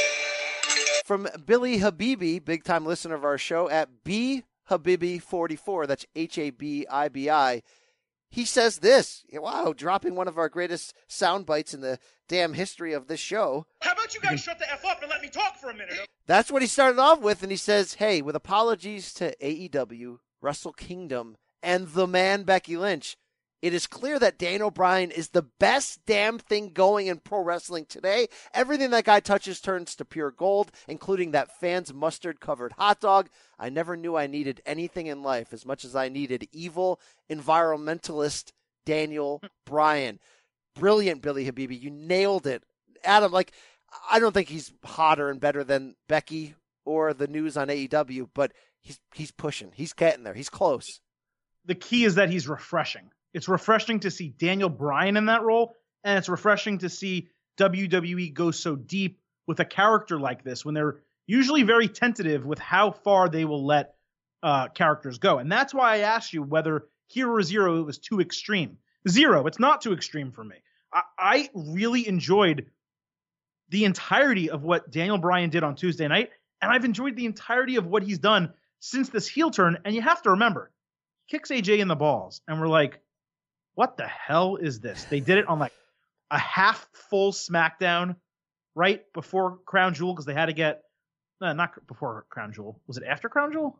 From Billy Habibi, big-time listener of our show, at bhabibi44, that's Habibi. He says this. Wow, dropping one of our greatest sound bites in the damn history of this show. How about you guys shut the F up and let me talk for a minute? That's what he started off with, and he says, hey, with apologies to AEW, Wrestle Kingdom, and the man Becky Lynch, it is clear that Daniel Bryan is the best damn thing going in pro wrestling today. Everything that guy touches turns to pure gold, including that fan's mustard-covered hot dog. I never knew I needed anything in life as much as I needed evil environmentalist Daniel Bryan. Brilliant, Billy Habibi. You nailed it. Adam, I don't think he's hotter and better than Becky or the news on AEW, but he's pushing. He's getting there. He's close. The key is that he's refreshing. It's refreshing to see Daniel Bryan in that role, and it's refreshing to see WWE go so deep with a character like this when they're usually very tentative with how far they will let characters go. And that's why I asked you whether Hero or Zero was too extreme. Zero, it's not too extreme for me. I really enjoyed the entirety of what Daniel Bryan did on Tuesday night, and I've enjoyed the entirety of what he's done since this heel turn. And you have to remember, kicks AJ in the balls, and we're like, what the hell is this? They did it on like a half full SmackDown right before Crown Jewel, because they had to get not before Crown Jewel. Was it after Crown Jewel?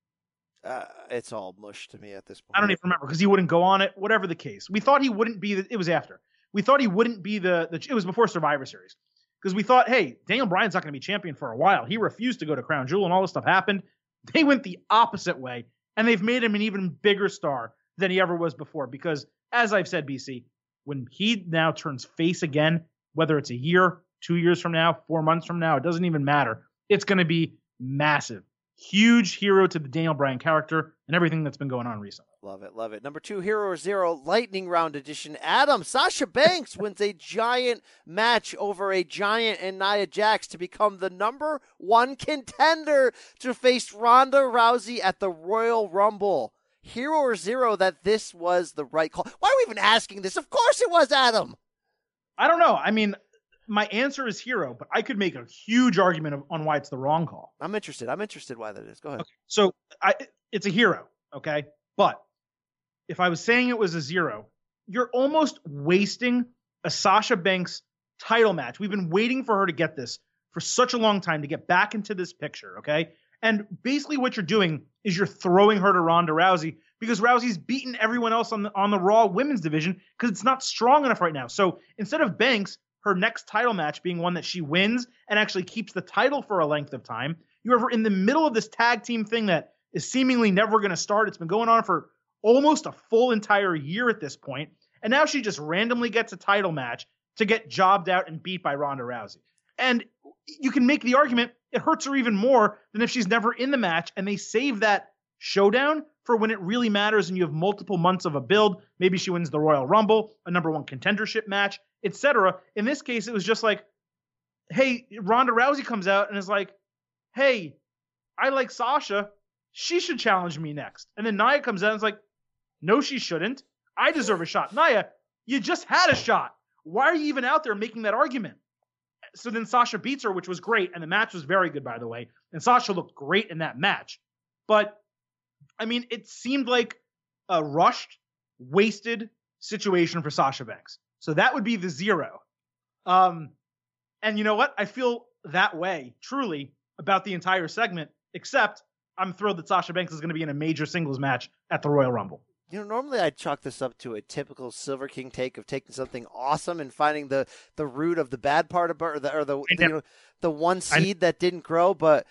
It's all mush to me at this point. I don't even remember because he wouldn't go on it. Whatever the case, we thought he wouldn't be. It was after. We thought he wouldn't be it was before Survivor Series, because we thought, hey, Daniel Bryan's not going to be champion for a while. He refused to go to Crown Jewel, and all this stuff happened. They went the opposite way, and they've made him an even bigger star than he ever was before. Because, as I've said, BC, when he now turns face again, whether it's a year, 2 years from now, 4 months from now, it doesn't even matter. It's going to be massive. Huge hero to the Daniel Bryan character and everything that's been going on recently. Love it, love it. Number 2, Hero Zero, Lightning Round Edition. Adam, Sasha Banks wins a giant match over a giant and Nia Jax to become the number 1 contender to face Ronda Rousey at the Royal Rumble. Hero or Zero that this was the right call? Why are we even asking this? Of course it was, Adam. I don't know. I mean, my answer is Hero, but I could make a huge argument on why it's the wrong call. I'm interested why that is. Go ahead. Okay. So it's a Hero, okay? But if I was saying it was a Zero, you're almost wasting a Sasha Banks title match. We've been waiting for her to get this for such a long time to get back into this picture, okay? And basically what you're doing is you're throwing her to Ronda Rousey because Rousey's beaten everyone else on the Raw women's division because it's not strong enough right now. So instead of Banks, her next title match being one that she wins and actually keeps the title for a length of time, you have her in the middle of this tag team thing that is seemingly never going to start. It's been going on for almost a full entire year at this point. And now she just randomly gets a title match to get jobbed out and beat by Ronda Rousey. And you can make the argument it hurts her even more than if she's never in the match and they save that showdown for when it really matters and you have multiple months of a build. Maybe she wins the Royal Rumble, a number 1 contendership match, etc. In this case, it was just like, hey, Ronda Rousey comes out and is like, hey, I like Sasha. She should challenge me next. And then Nia comes out and is like, no, she shouldn't. I deserve a shot. Nia, you just had a shot. Why are you even out there making that argument? So then Sasha beats her, which was great. And the match was very good, by the way. And Sasha looked great in that match. But, I mean, it seemed like a rushed, wasted situation for Sasha Banks. So that would be the Zero. And you know what? I feel that way, truly, about the entire segment, except I'm thrilled that Sasha Banks is going to be in a major singles match at the Royal Rumble. You know, normally I'd chalk this up to a typical Silver King take of taking something awesome and finding the root of the bad part of it, or the one seed that didn't grow. But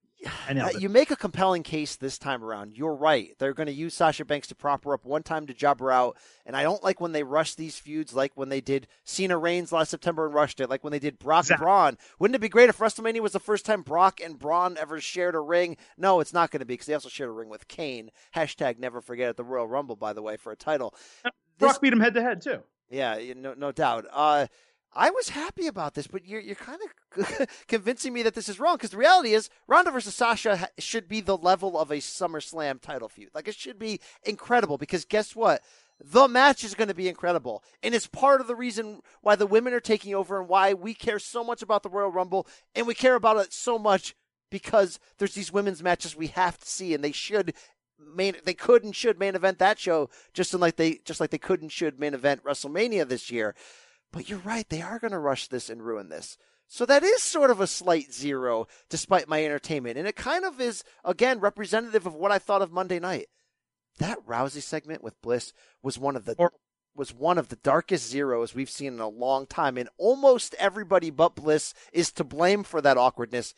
you make a compelling case this time around. You're right. They're going to use Sasha Banks to prop her up one time to job her out. And I don't like when they rush these feuds like when they did Cena Reigns last September and rushed it, like when they did Brock and Braun. Wouldn't it be great if WrestleMania was the first time Brock and Braun ever shared a ring? No, it's not going to be because they also shared a ring with Kane. # never forget at the Royal Rumble, by the way, for a title. Brock beat him head to head, too. Yeah, no doubt. I was happy about this, but you're kind of convincing me that this is wrong because the reality is Ronda versus Sasha should be the level of a SummerSlam title feud. Like, it should be incredible because guess what? The match is going to be incredible, and it's part of the reason why the women are taking over and why we care so much about the Royal Rumble, and we care about it so much because there's these women's matches we have to see, and they could and should main event that show just like they could and should main event WrestleMania this year. But you're right, they are going to rush this and ruin this. So that is sort of a slight Zero, despite my entertainment. And it kind of is, again, representative of what I thought of Monday night. That Rousey segment with Bliss was one of the darkest Zeros we've seen in a long time. And almost everybody but Bliss is to blame for that awkwardness.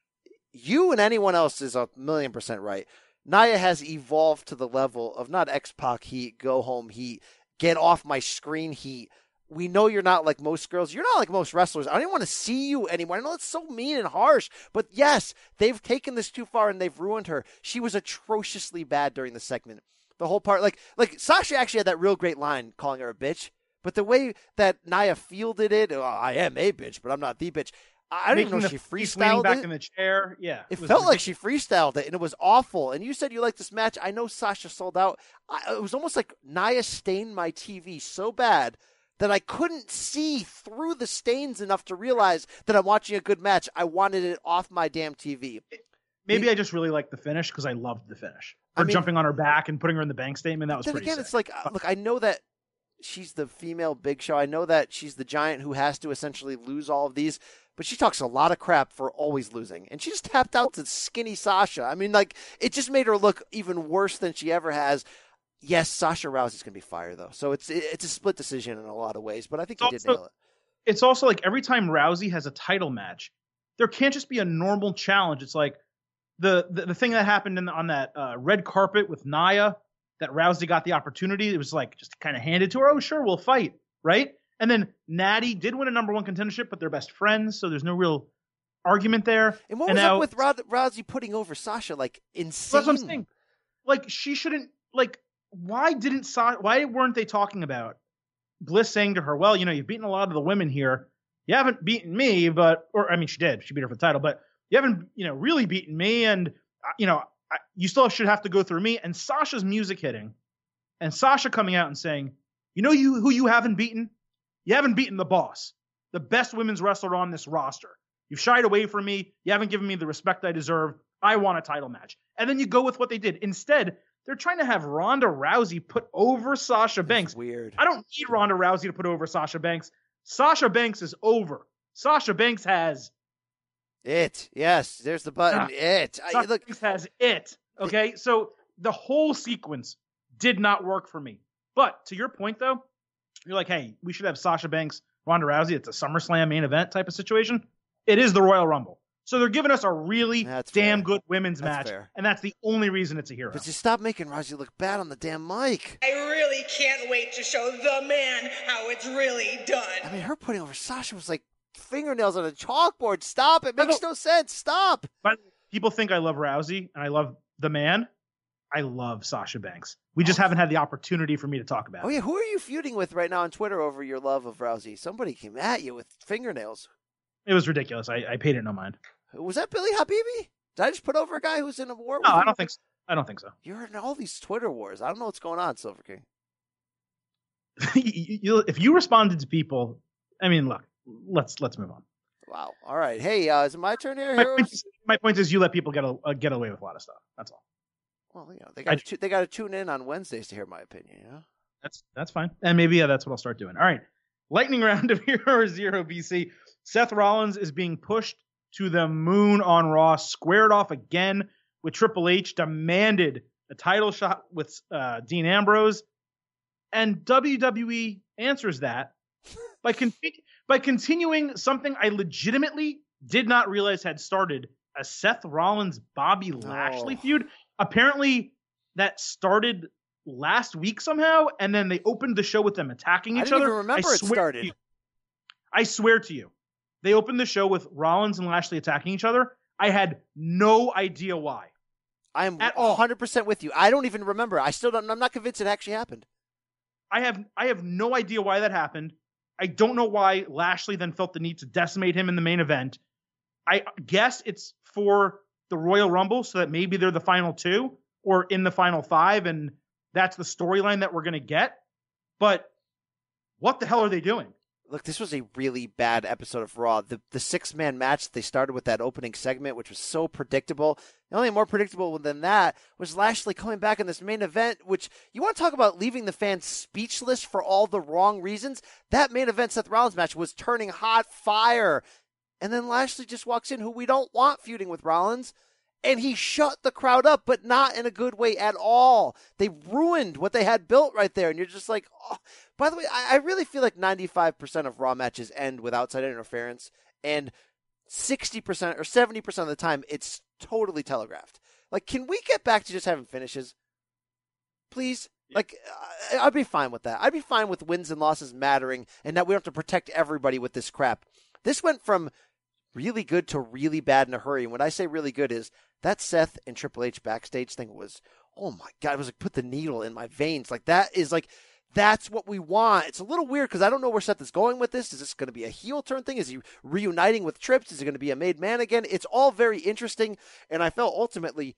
You and anyone else is 1,000,000% right. Nia has evolved to the level of not X-Pac heat, go home heat, get off my screen heat. We know you're not like most girls. You're not like most wrestlers. I don't even want to see you anymore. I know it's so mean and harsh, but yes, they've taken this too far and they've ruined her. She was atrociously bad during the segment. The whole part, like Sasha actually had that real great line calling her a bitch, but the way that Nia fielded it, I am a bitch, but I'm not the bitch. I don't even know if she freestyled back it. in the chair. Yeah. It felt like she freestyled it, and it was awful. And you said you liked this match. I know Sasha sold out. It was almost like Nia stained my TV so bad that I couldn't see through the stains enough to realize that I'm watching a good match. I wanted it off my damn TV. Maybe I just really liked the finish because I loved the finish. Her jumping on her back and putting her in the bank statement, that was pretty sick. It's like, look, I know that she's the female Big Show. I know that she's the giant who has to essentially lose all of these, but she talks a lot of crap for always losing. And she just tapped out to skinny Sasha. I mean, like, it just made her look even worse than she ever has. Yes, Sasha Rousey's going to be fired, though. So it's a split decision in a lot of ways, but I think he did nail it. It's also like every time Rousey has a title match, there can't just be a normal challenge. It's like the thing that happened on that red carpet with Nia, that Rousey got the opportunity. It was like just kind of handed to her. Oh, sure, we'll fight, right? And then Natty did win a number one contendership, but they're best friends, so there's no real argument there. And what was up with Rousey putting over Sasha like insane? That's what I'm saying. Like, she shouldn't, like, why weren't they talking about Bliss saying to her, well, you know, you've beaten a lot of the women here. You haven't beaten me, she did. She beat her for the title, but you haven't, you know, really beaten me. And, you know, you still should have to go through me. And Sasha's music hitting and Sasha coming out and saying, you know, who you haven't beaten? You haven't beaten the boss, the best women's wrestler on this roster. You've shied away from me. You haven't given me the respect I deserve. I want a title match. And then you go with what they did. Instead, they're trying to have Ronda Rousey put over Sasha Banks. That's weird. I don't need Ronda Rousey to put over Sasha Banks. Sasha Banks is over. Sasha Banks has it. Yes, there's the button. Sasha Banks has it. Okay, so the whole sequence did not work for me. But to your point, though, you're like, hey, we should have Sasha Banks, Ronda Rousey. It's a SummerSlam main event type of situation. It is the Royal Rumble. So they're giving us a really good women's match, and that's the only reason it's a hero. But you stop making Rousey look bad on the damn mic. I really can't wait to show the man how it's really done. I mean, her putting over Sasha was like fingernails on a chalkboard. Stop. It makes no sense. Stop. But people think I love Rousey and I love the man. I love Sasha Banks. We just haven't had the opportunity for me to talk about it. Oh, yeah. Who are you feuding with right now on Twitter over your love of Rousey? Somebody came at you with fingernails. It was ridiculous. I paid it no mind. Was that Billy Habibi? Did I just put over a guy who's in a war? No, I don't think so. I don't think so. You're in all these Twitter wars. I don't know what's going on, Silver King. If you responded to people, I mean, look, let's move on. Wow. All right. Hey, is it my turn here? My point is, you let people get away with a lot of stuff. That's all. Well, you know, they got to tune in on Wednesdays to hear my opinion. You know? That's fine, and maybe that's what I'll start doing. All right, lightning round of Hero Zero BC. Seth Rollins is being pushed to the moon on Raw, squared off again with Triple H, demanded a title shot with Dean Ambrose, and WWE answers that by continuing something I legitimately did not realize had started, a Seth Rollins Bobby Lashley feud. Apparently that started last week somehow, and then they opened the show with them attacking each other. I didn't even remember it started. I swear to you, they opened the show with Rollins and Lashley attacking each other. I had no idea why. I am 100% with you. I don't even remember. I'm not convinced it actually happened. I have no idea why that happened. I don't know why Lashley then felt the need to decimate him in the main event. I guess it's for the Royal Rumble so that maybe they're the final two or in the final five, and that's the storyline that we're going to get. But what the hell are they doing? Look, this was a really bad episode of Raw. The 6-man match that they started with that opening segment, which was so predictable. The only more predictable than that was Lashley coming back in this main event, which you want to talk about leaving the fans speechless for all the wrong reasons. That main event Seth Rollins match was turning hot fire. And then Lashley just walks in, who we don't want feuding with Rollins, and he shut the crowd up, but not in a good way at all. They ruined what they had built right there, and you're just like, oh. By the way, I really feel like 95% of Raw matches end with outside interference, and 60% or 70% of the time, it's totally telegraphed. Like, can we get back to just having finishes? Please? Like, I'd be fine with that. I'd be fine with wins and losses mattering, and that we don't have to protect everybody with this crap. This went from really good to really bad in a hurry. And when I say really good is that Seth and Triple H backstage thing was, oh my God, it was like put the needle in my veins. Like that is like, that's what we want. It's a little weird because I don't know where Seth is going with this. Is this going to be a heel turn thing? Is he reuniting with Trips? Is it going to be a made man again? It's all very interesting. And I felt ultimately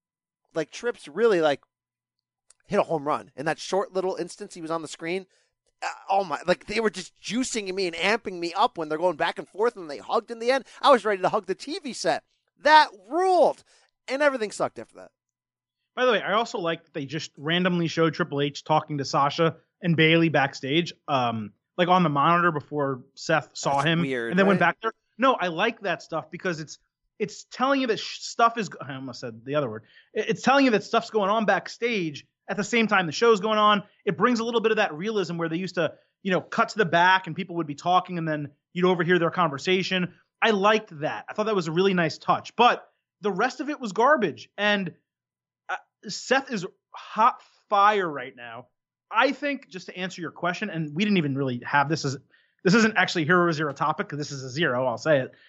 like Trips really like hit a home run in that short little instance he was on the screen. oh my, like they were just juicing me and amping me up when they're going back and forth and they hugged in the end. I was ready to hug the TV set. That ruled. And everything sucked after that. By the way, I also like that they just randomly showed Triple H talking to Sasha and Bayley backstage, like on the monitor before Seth saw him. Weird, and then went right? back there. No, I like that stuff because it's telling you that stuff is, I almost said the other word. It's telling you that stuff's going on backstage at the same time the show's going on. It brings a little bit of that realism where they used to, cut to the back and people would be talking and then you'd overhear their conversation. I liked that. I thought that was a really nice touch, but the rest of it was garbage. And Seth is hot fire right now. I think, just to answer your question, and we didn't even really have this isn't actually Hero or Zero topic because this is a zero, I'll say it.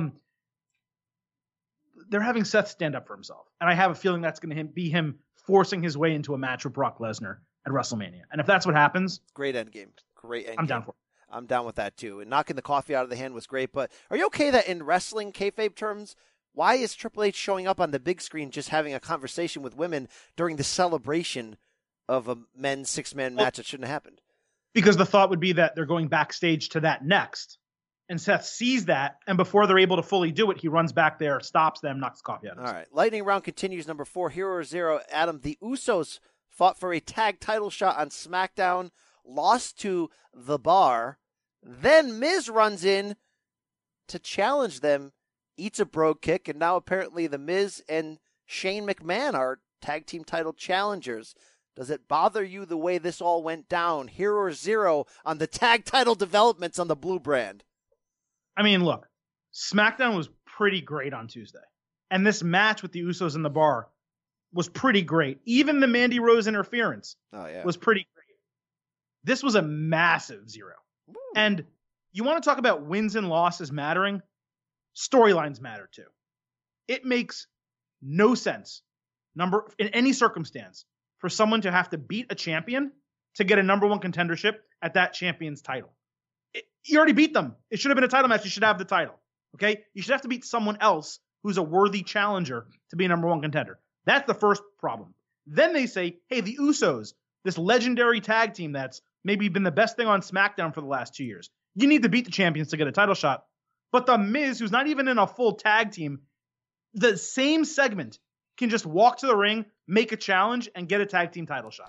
They're having Seth stand up for himself. And I have a feeling that's going to be him forcing his way into a match with Brock Lesnar at WrestleMania. And if that's what happens, great end game. Great end I'm game. down for it. I'm down with that too. And knocking the coffee out of the hand was great. But are you okay that in wrestling kayfabe terms, why is Triple H showing up on the big screen just having a conversation with women during the celebration of a men's six-man match that shouldn't have happened? Because the thought would be that they're going backstage to that next. And Seth sees that, and before they're able to fully do it, he runs back there, stops them, knocks the coffee out of them. All right. Lightning round continues. Number 4, Hero or Zero. Adam, the Usos fought for a tag title shot on SmackDown, lost to The Bar. Then Miz runs in to challenge them, eats a brogue kick, and now apparently The Miz and Shane McMahon are tag team title challengers. Does it bother you the way this all went down? Hero or Zero on the tag title developments on the Blue brand? I mean, look, SmackDown was pretty great on Tuesday. And this match with the Usos in The Bar was pretty great. Even the Mandy Rose interference was pretty great. This was a massive zero. Ooh. And you want to talk about wins and losses mattering? Storylines matter too. It makes no sense, in any circumstance, for someone to have to beat a champion to get a number one contendership at that champion's title. You already beat them. It should have been a title match. You should have the title. Okay? You should have to beat someone else who's a worthy challenger to be a number one contender. That's the first problem. Then they say, hey, the Usos, this legendary tag team that's maybe been the best thing on SmackDown for the last 2 years. You need to beat the champions to get a title shot. But the Miz, who's not even in a full tag team, the same segment can just walk to the ring, make a challenge, and get a tag team title shot.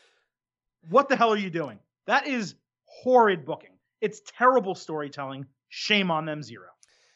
What the hell are you doing? That is horrid booking. It's terrible storytelling. Shame on them, Zero.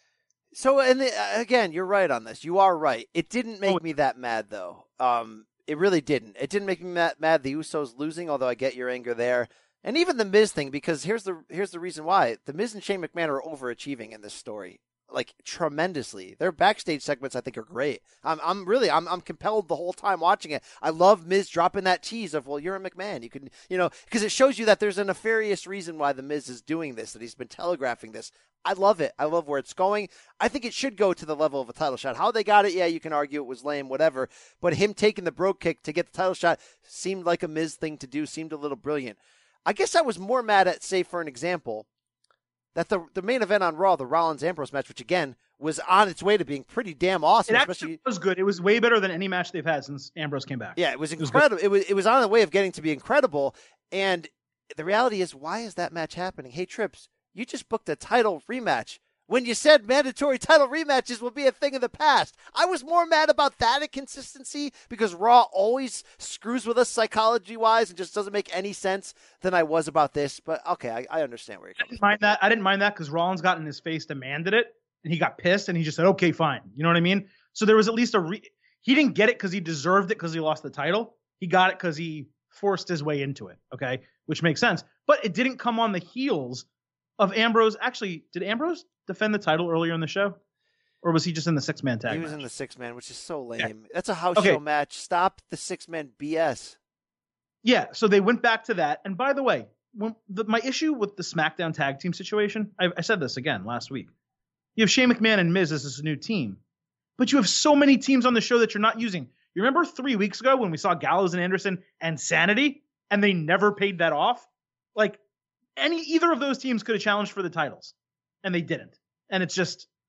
So, again, you're right on this. You are right. It didn't make me that mad, though. It really didn't. It didn't make me mad the Usos losing, although I get your anger there. And even the Miz thing, because here's the reason why. The Miz and Shane McMahon are overachieving in this story, like tremendously. Their backstage segments, I think, are great. I'm compelled the whole time watching it. I love Miz dropping that tease of, well, you're a McMahon. You can, because it shows you that there's a nefarious reason why the Miz is doing this, that he's been telegraphing this. I love it. I love where it's going. I think it should go to the level of a title shot. How they got it, yeah, you can argue it was lame, whatever. But him taking the brogue kick to get the title shot seemed like a Miz thing to do, seemed a little brilliant. I guess I was more mad at, say, for an example, that the main event on Raw, the Rollins-Ambrose match, which, again, was on its way to being pretty damn awesome. It actually was good. It was way better than any match they've had since Ambrose came back. Yeah, it was incredible. It was on the way of getting to be incredible. And the reality is, why is that match happening? Hey, Trips, you just booked a title rematch when you said mandatory title rematches will be a thing of the past. I was more mad about that inconsistency because Raw always screws with us psychology-wise and just doesn't make any sense than I was about this. But, okay, I understand where you're coming from. I didn't mind that because Rollins got in his face, demanded it, and he got pissed, and he just said, okay, fine. You know what I mean? So there was at least he didn't get it because he deserved it because he lost the title. He got it because he forced his way into it, okay, which makes sense. But it didn't come on the heels of Ambrose. Actually, did Ambrose defend the title earlier in the show? Or was he just in the six-man tag match? He was in the six-man, which is so lame. Yeah. That's a house show match. Stop the six-man BS. Yeah, so they went back to that. And by the way, my issue with the SmackDown tag team situation, I said this again last week. You have Shane McMahon and Miz as this new team. But you have so many teams on the show that you're not using. You remember 3 weeks ago when we saw Gallows and Anderson and Sanity, and they never paid that off? Like, either of those teams could have challenged for the titles, and they didn't. And it's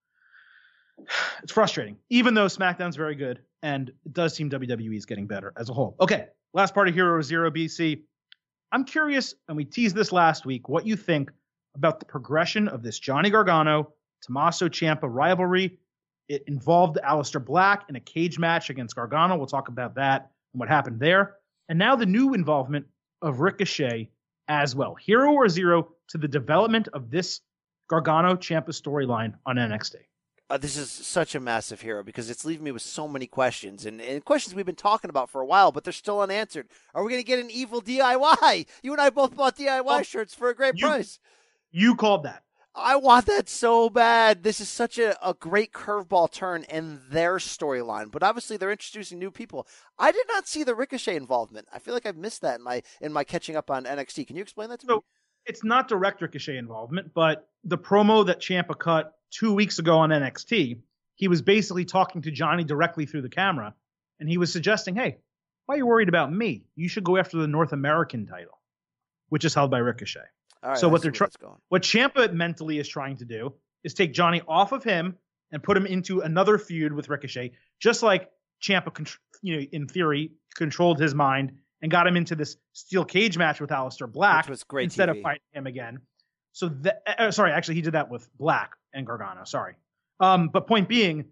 frustrating, even though SmackDown's very good, and it does seem WWE is getting better as a whole. Okay, last part of Hero Zero BC. I'm curious, and we teased this last week, what you think about the progression of this Johnny Gargano, Tommaso Ciampa rivalry. It involved Aleister Black in a cage match against Gargano. We'll talk about that and what happened there. And now the new involvement of Ricochet as well. Hero or zero to the development of this Gargano-Ciampa storyline on NXT. This is such a massive hero because it's leaving me with so many questions and questions we've been talking about for a while, but they're still unanswered. Are we going to get an evil DIY? You and I both bought DIY shirts for a great price. You called that. I want that so bad. This is such a great curveball turn in their storyline, but obviously they're introducing new people. I did not see the Ricochet involvement. I feel like I've missed that in my catching up on NXT. Can you explain that to me? It's not direct Ricochet involvement, but the promo that Ciampa cut 2 weeks ago on NXT, he was basically talking to Johnny directly through the camera, and he was suggesting, hey, why are you worried about me? You should go after the North American title, which is held by Ricochet. All right, so what Ciampa mentally is trying to do is take Johnny off of him and put him into another feud with Ricochet, just like Ciampa, in theory, controlled his mind and got him into this steel cage match with Aleister Black, which was great instead TV. of fighting him again. So, actually, he did that with Black and Gargano. Sorry. But point being,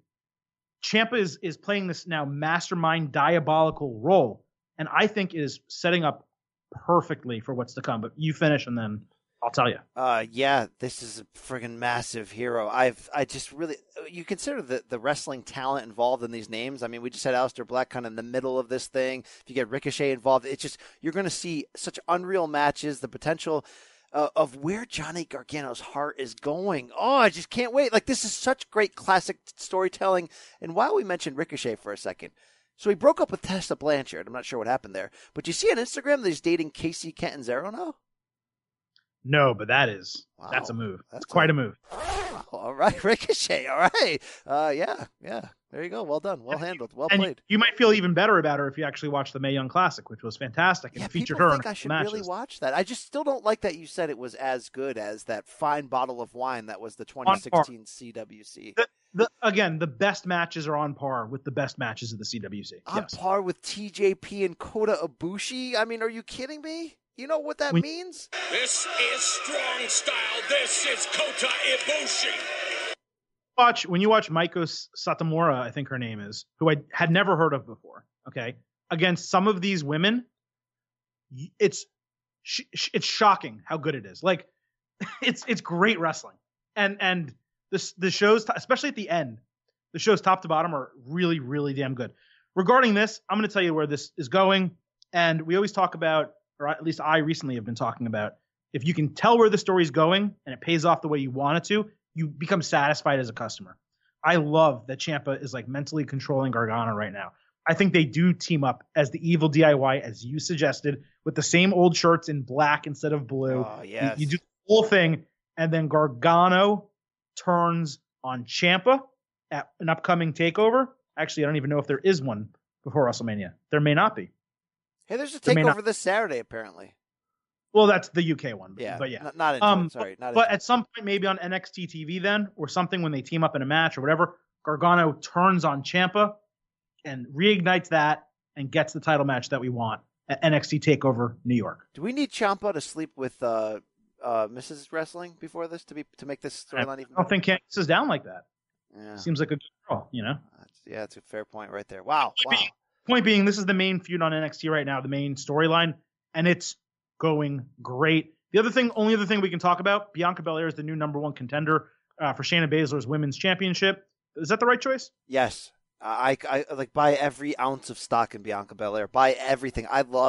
Ciampa is playing this now mastermind diabolical role, and I think is setting up perfectly for what's to come. But you finish, and then I'll tell you. Yeah, this is a friggin' massive hero. I just really, you consider the wrestling talent involved in these names. I mean, we just had Aleister Black kind of in the middle of this thing. If you get Ricochet involved, it's just, you're going to see such unreal matches, the potential of where Johnny Gargano's heart is going. Oh, I just can't wait. Like, this is such great classic storytelling. And while we mentioned Ricochet for a second, so he broke up with Tessa Blanchard. I'm not sure what happened there. But you see on Instagram that he's dating Casey Catanzaro now? No, but that's a move. That's quite a move. Wow. All right, Ricochet. All right. Yeah. There you go. Well done. Well handled. Well played. You might feel even better about her if you actually watched the Mae Young Classic, which was fantastic and featured her. I think I should really watch that. I just still don't like that you said it was as good as that fine bottle of wine that was the 2016 CWC. Again, the best matches are on par with the best matches of the CWC. On par with TJP and Kota Ibushi? I mean, are you kidding me? You know what that means? This is strong style. This is Kota Ibushi. When you watch Maiko Satomura, I think her name is, who I had never heard of before, okay, against some of these women, it's shocking how good it is. Like, it's great wrestling. And the shows, especially at the end, the shows top to bottom are really, really damn good. Regarding this, I'm going to tell you where this is going. And we always talk about, or at least I recently have been talking about, if you can tell where the story's going and it pays off the way you want it to, you become satisfied as a customer. I love that Ciampa is like mentally controlling Gargano right now. I think they do team up as the evil DIY, as you suggested, with the same old shirts in black instead of blue. Oh, yes. You do the whole thing, and then Gargano turns on Ciampa at an upcoming takeover. Actually, I don't even know if there is one before WrestleMania. There may not be. Hey, there's a takeover this Saturday, apparently. Well, that's the UK one. Yeah, but yeah. Not into it. Sorry. But at some point, maybe on NXT TV then, or something when they team up in a match or whatever, Gargano turns on Ciampa and reignites that and gets the title match that we want at NXT TakeOver New York. Do we need Ciampa to sleep with Mrs. Wrestling before this to make this storyline even better? I don't think Candice is down like that. Yeah. Seems like a good girl, you know? Yeah, it's a fair point right there. Wow. Point being, this is the main feud on NXT right now, the main storyline, and it's going great. Only other thing we can talk about, Bianca Belair is the new number one contender for Shayna Baszler's women's championship. Is that the right choice? Yes. I like buy every ounce of stock in Bianca Belair. Buy everything.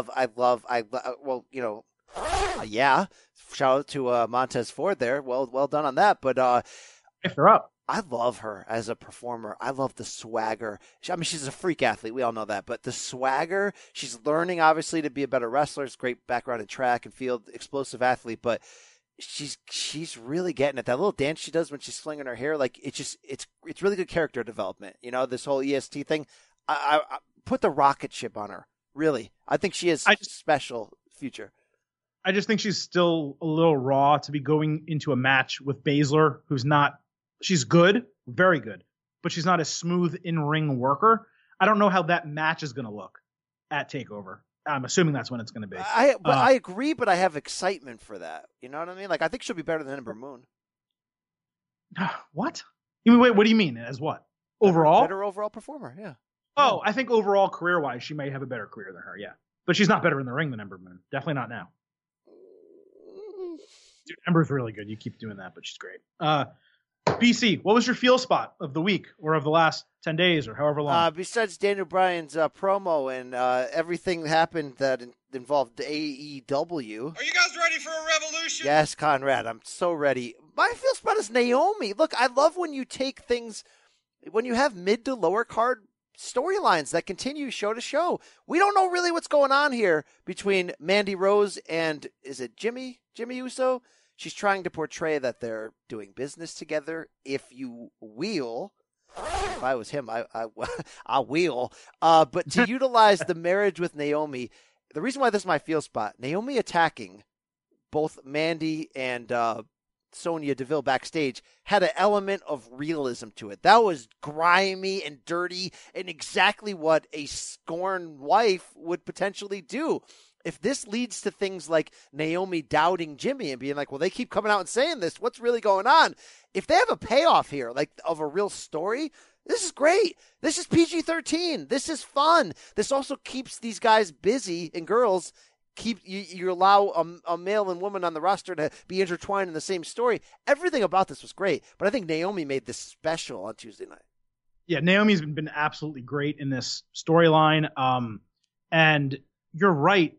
Well, you know, yeah. Shout out to Montez Ford there. Well done on that. But if they're up. I love her as a performer. I love the swagger. I mean, she's a freak athlete. We all know that. But the swagger, she's learning, obviously, to be a better wrestler. It's great background in track and field, explosive athlete. But she's really getting it. That little dance she does when she's flinging her hair, like, it's really good character development. You know, this whole EST thing. I put the rocket ship on her. Really. I think she has special future. I just think she's still a little raw to be going into a match with Baszler, who's not. She's good, very good, but she's not a smooth in-ring worker. I don't know how that match is going to look at TakeOver. I'm assuming that's when it's going to be. I agree, but I have excitement for that. You know what I mean? Like, I think she'll be better than Ember Moon. What? Wait, what do you mean? As what? Overall? Better overall performer, yeah. Oh, I think overall career-wise, she may have a better career than her, yeah. But she's not better in the ring than Ember Moon. Definitely not now. Dude, Ember's really good. You keep doing that, but she's great. BC, what was your feel spot of the week or of the last 10 days or however long? Besides Daniel Bryan's promo and everything happened that involved AEW. Are you guys ready for a revolution? Yes, Conrad, I'm so ready. My feel spot is Naomi. Look, I love when you take things, when you have mid to lower card storylines that continue show to show. We don't know really what's going on here between Mandy Rose and, is it Jimmy Uso? She's trying to portray that they're doing business together, if you will. If I was him, I will. But to utilize the marriage with Naomi, the reason why this is my feel spot, Naomi attacking both Mandy and Sonya Deville backstage had an element of realism to it. That was grimy and dirty and exactly what a scorned wife would potentially do. If this leads to things like Naomi doubting Jimmy and being like, well, they keep coming out and saying this, what's really going on? If they have a payoff here, like of a real story, this is great. This is PG-13. This is fun. This also keeps these guys busy and girls. You allow a male and woman on the roster to be intertwined in the same story. Everything about this was great, but I think Naomi made this special on Tuesday night. Yeah, Naomi's been absolutely great in this storyline. And you're right.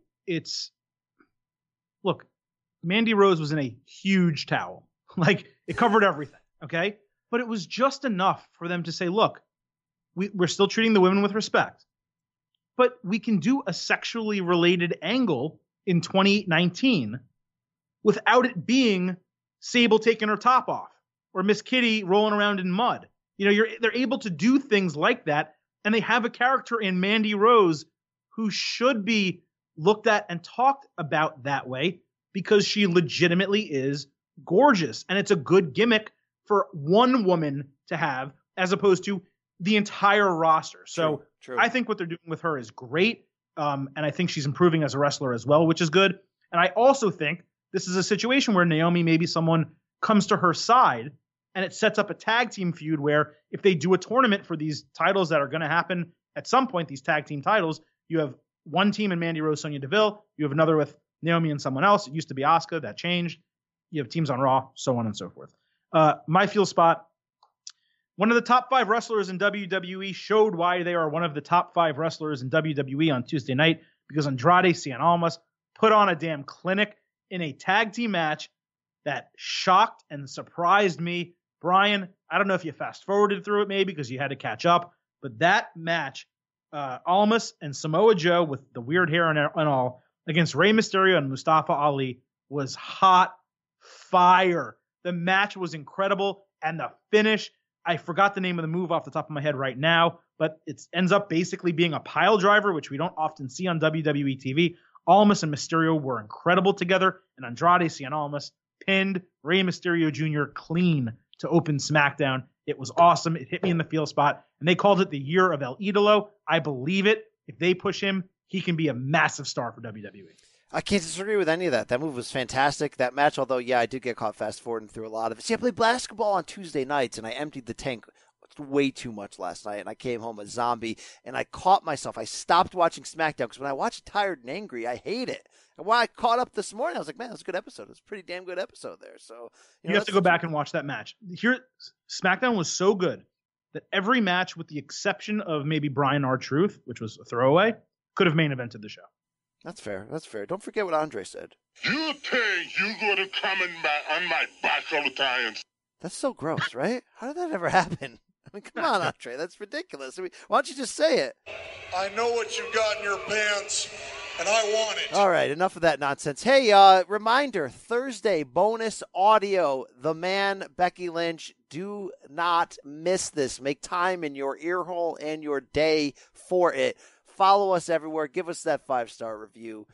Look, Mandy Rose was in a huge towel. Like, it covered everything, okay? But it was just enough for them to say, look, we're still treating the women with respect. But we can do a sexually related angle in 2019 without it being Sable taking her top off or Miss Kitty rolling around in mud. You know, they're able to do things like that, and they have a character in Mandy Rose who should be looked at and talked about that way because she legitimately is gorgeous. And it's a good gimmick for one woman to have as opposed to the entire roster. So True. I think what they're doing with her is great. And I think she's improving as a wrestler as well, which is good. And I also think this is a situation where Naomi, maybe someone comes to her side and it sets up a tag team feud where if they do a tournament for these titles that are going to happen at some point, these tag team titles, you have one team in Mandy Rose, Sonya Deville. You have another with Naomi and someone else. It used to be Asuka. That changed. You have teams on Raw, so on and so forth. My feel spot, one of the top 5 wrestlers in WWE showed why they are one of the top 5 wrestlers in WWE on Tuesday night because Andrade Cien Almas put on a damn clinic in a tag team match that shocked and surprised me. Brian, I don't know if you fast forwarded through it maybe because you had to catch up, but that match, Almas and Samoa Joe with the weird hair and all against Rey Mysterio and Mustafa Ali was hot fire. The match was incredible, and the finish, I forgot the name of the move off the top of my head right now, but it ends up basically being a pile driver, which we don't often see on WWE TV. Almas and Mysterio were incredible together, and Andrade Cien Almas pinned Rey Mysterio Jr. clean to open SmackDown. It was awesome. It hit me in the feel spot, and they called it the year of El Idolo. I believe it. If they push him, he can be a massive star for WWE. I can't disagree with any of that. That move was fantastic. That match, although, yeah, I did get caught fast-forwarding through a lot of it. See, I played basketball on Tuesday nights, and I emptied the tank way too much last night, and I came home a zombie, and I caught myself. I stopped watching SmackDown, because when I watch Tired and Angry, I hate it. And when I caught up this morning, I was like, man, that was a good episode. It was a pretty damn good episode there. So you have to go back and watch that match. Here, SmackDown was so good that every match, with the exception of maybe Brian R-Truth, which was a throwaway, could have main evented the show. That's fair. That's fair. Don't forget what Andre said. You think you going to come on my back all the time? That's so gross, right? How did that ever happen? I mean, come on, Andre. That's ridiculous. I mean, why don't you just say it? I know what you got in your pants, and I want it. All right, enough of that nonsense. Hey, reminder, Thursday, bonus audio. The Man, Becky Lynch. Do not miss this. Make time in your ear hole and your day for it. Follow us everywhere. Give us that 5-star review.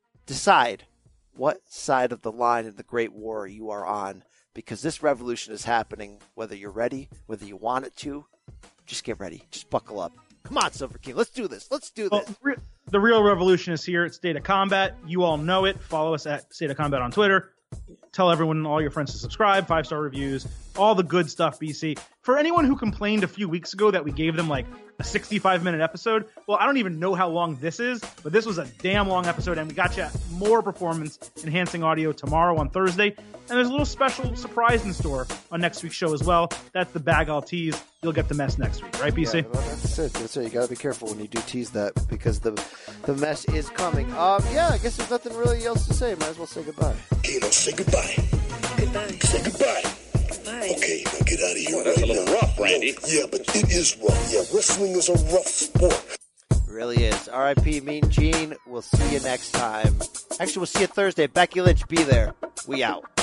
Decide what side of the line in the Great War you are on, because this revolution is happening, whether you're ready, whether you want it to. Just get ready. Just buckle up. Come on, Silver King. Let's do this. Let's do this. The real revolution is here at State of Combat. You all know it. Follow us at State of Combat on Twitter. Tell everyone, all your friends to subscribe, 5-star reviews, all the good stuff, BC. For anyone who complained a few weeks ago that we gave them like a 65-minute episode, well, I don't even know how long this is, but this was a damn long episode, and we got you more performance-enhancing audio tomorrow on Thursday. And there's a little special surprise in store on next week's show as well. That's the bag I'll tease. You'll get the mess next week, right, BC? Yeah, well, that's it. That's it. You got to be careful when you do tease that because the mess is coming. Yeah, I guess there's nothing really else to say. Might as well say goodbye. Okay, now say goodbye. Goodbye. Say goodbye. Goodbye. Okay, now get out of here. Well, that's a little rough, Randy. Yeah, but it is rough. Yeah, wrestling is a rough sport. It really is. R.I.P. Mean Gene. We'll see you next time. Actually, we'll see you Thursday. Becky Lynch, be there. We out.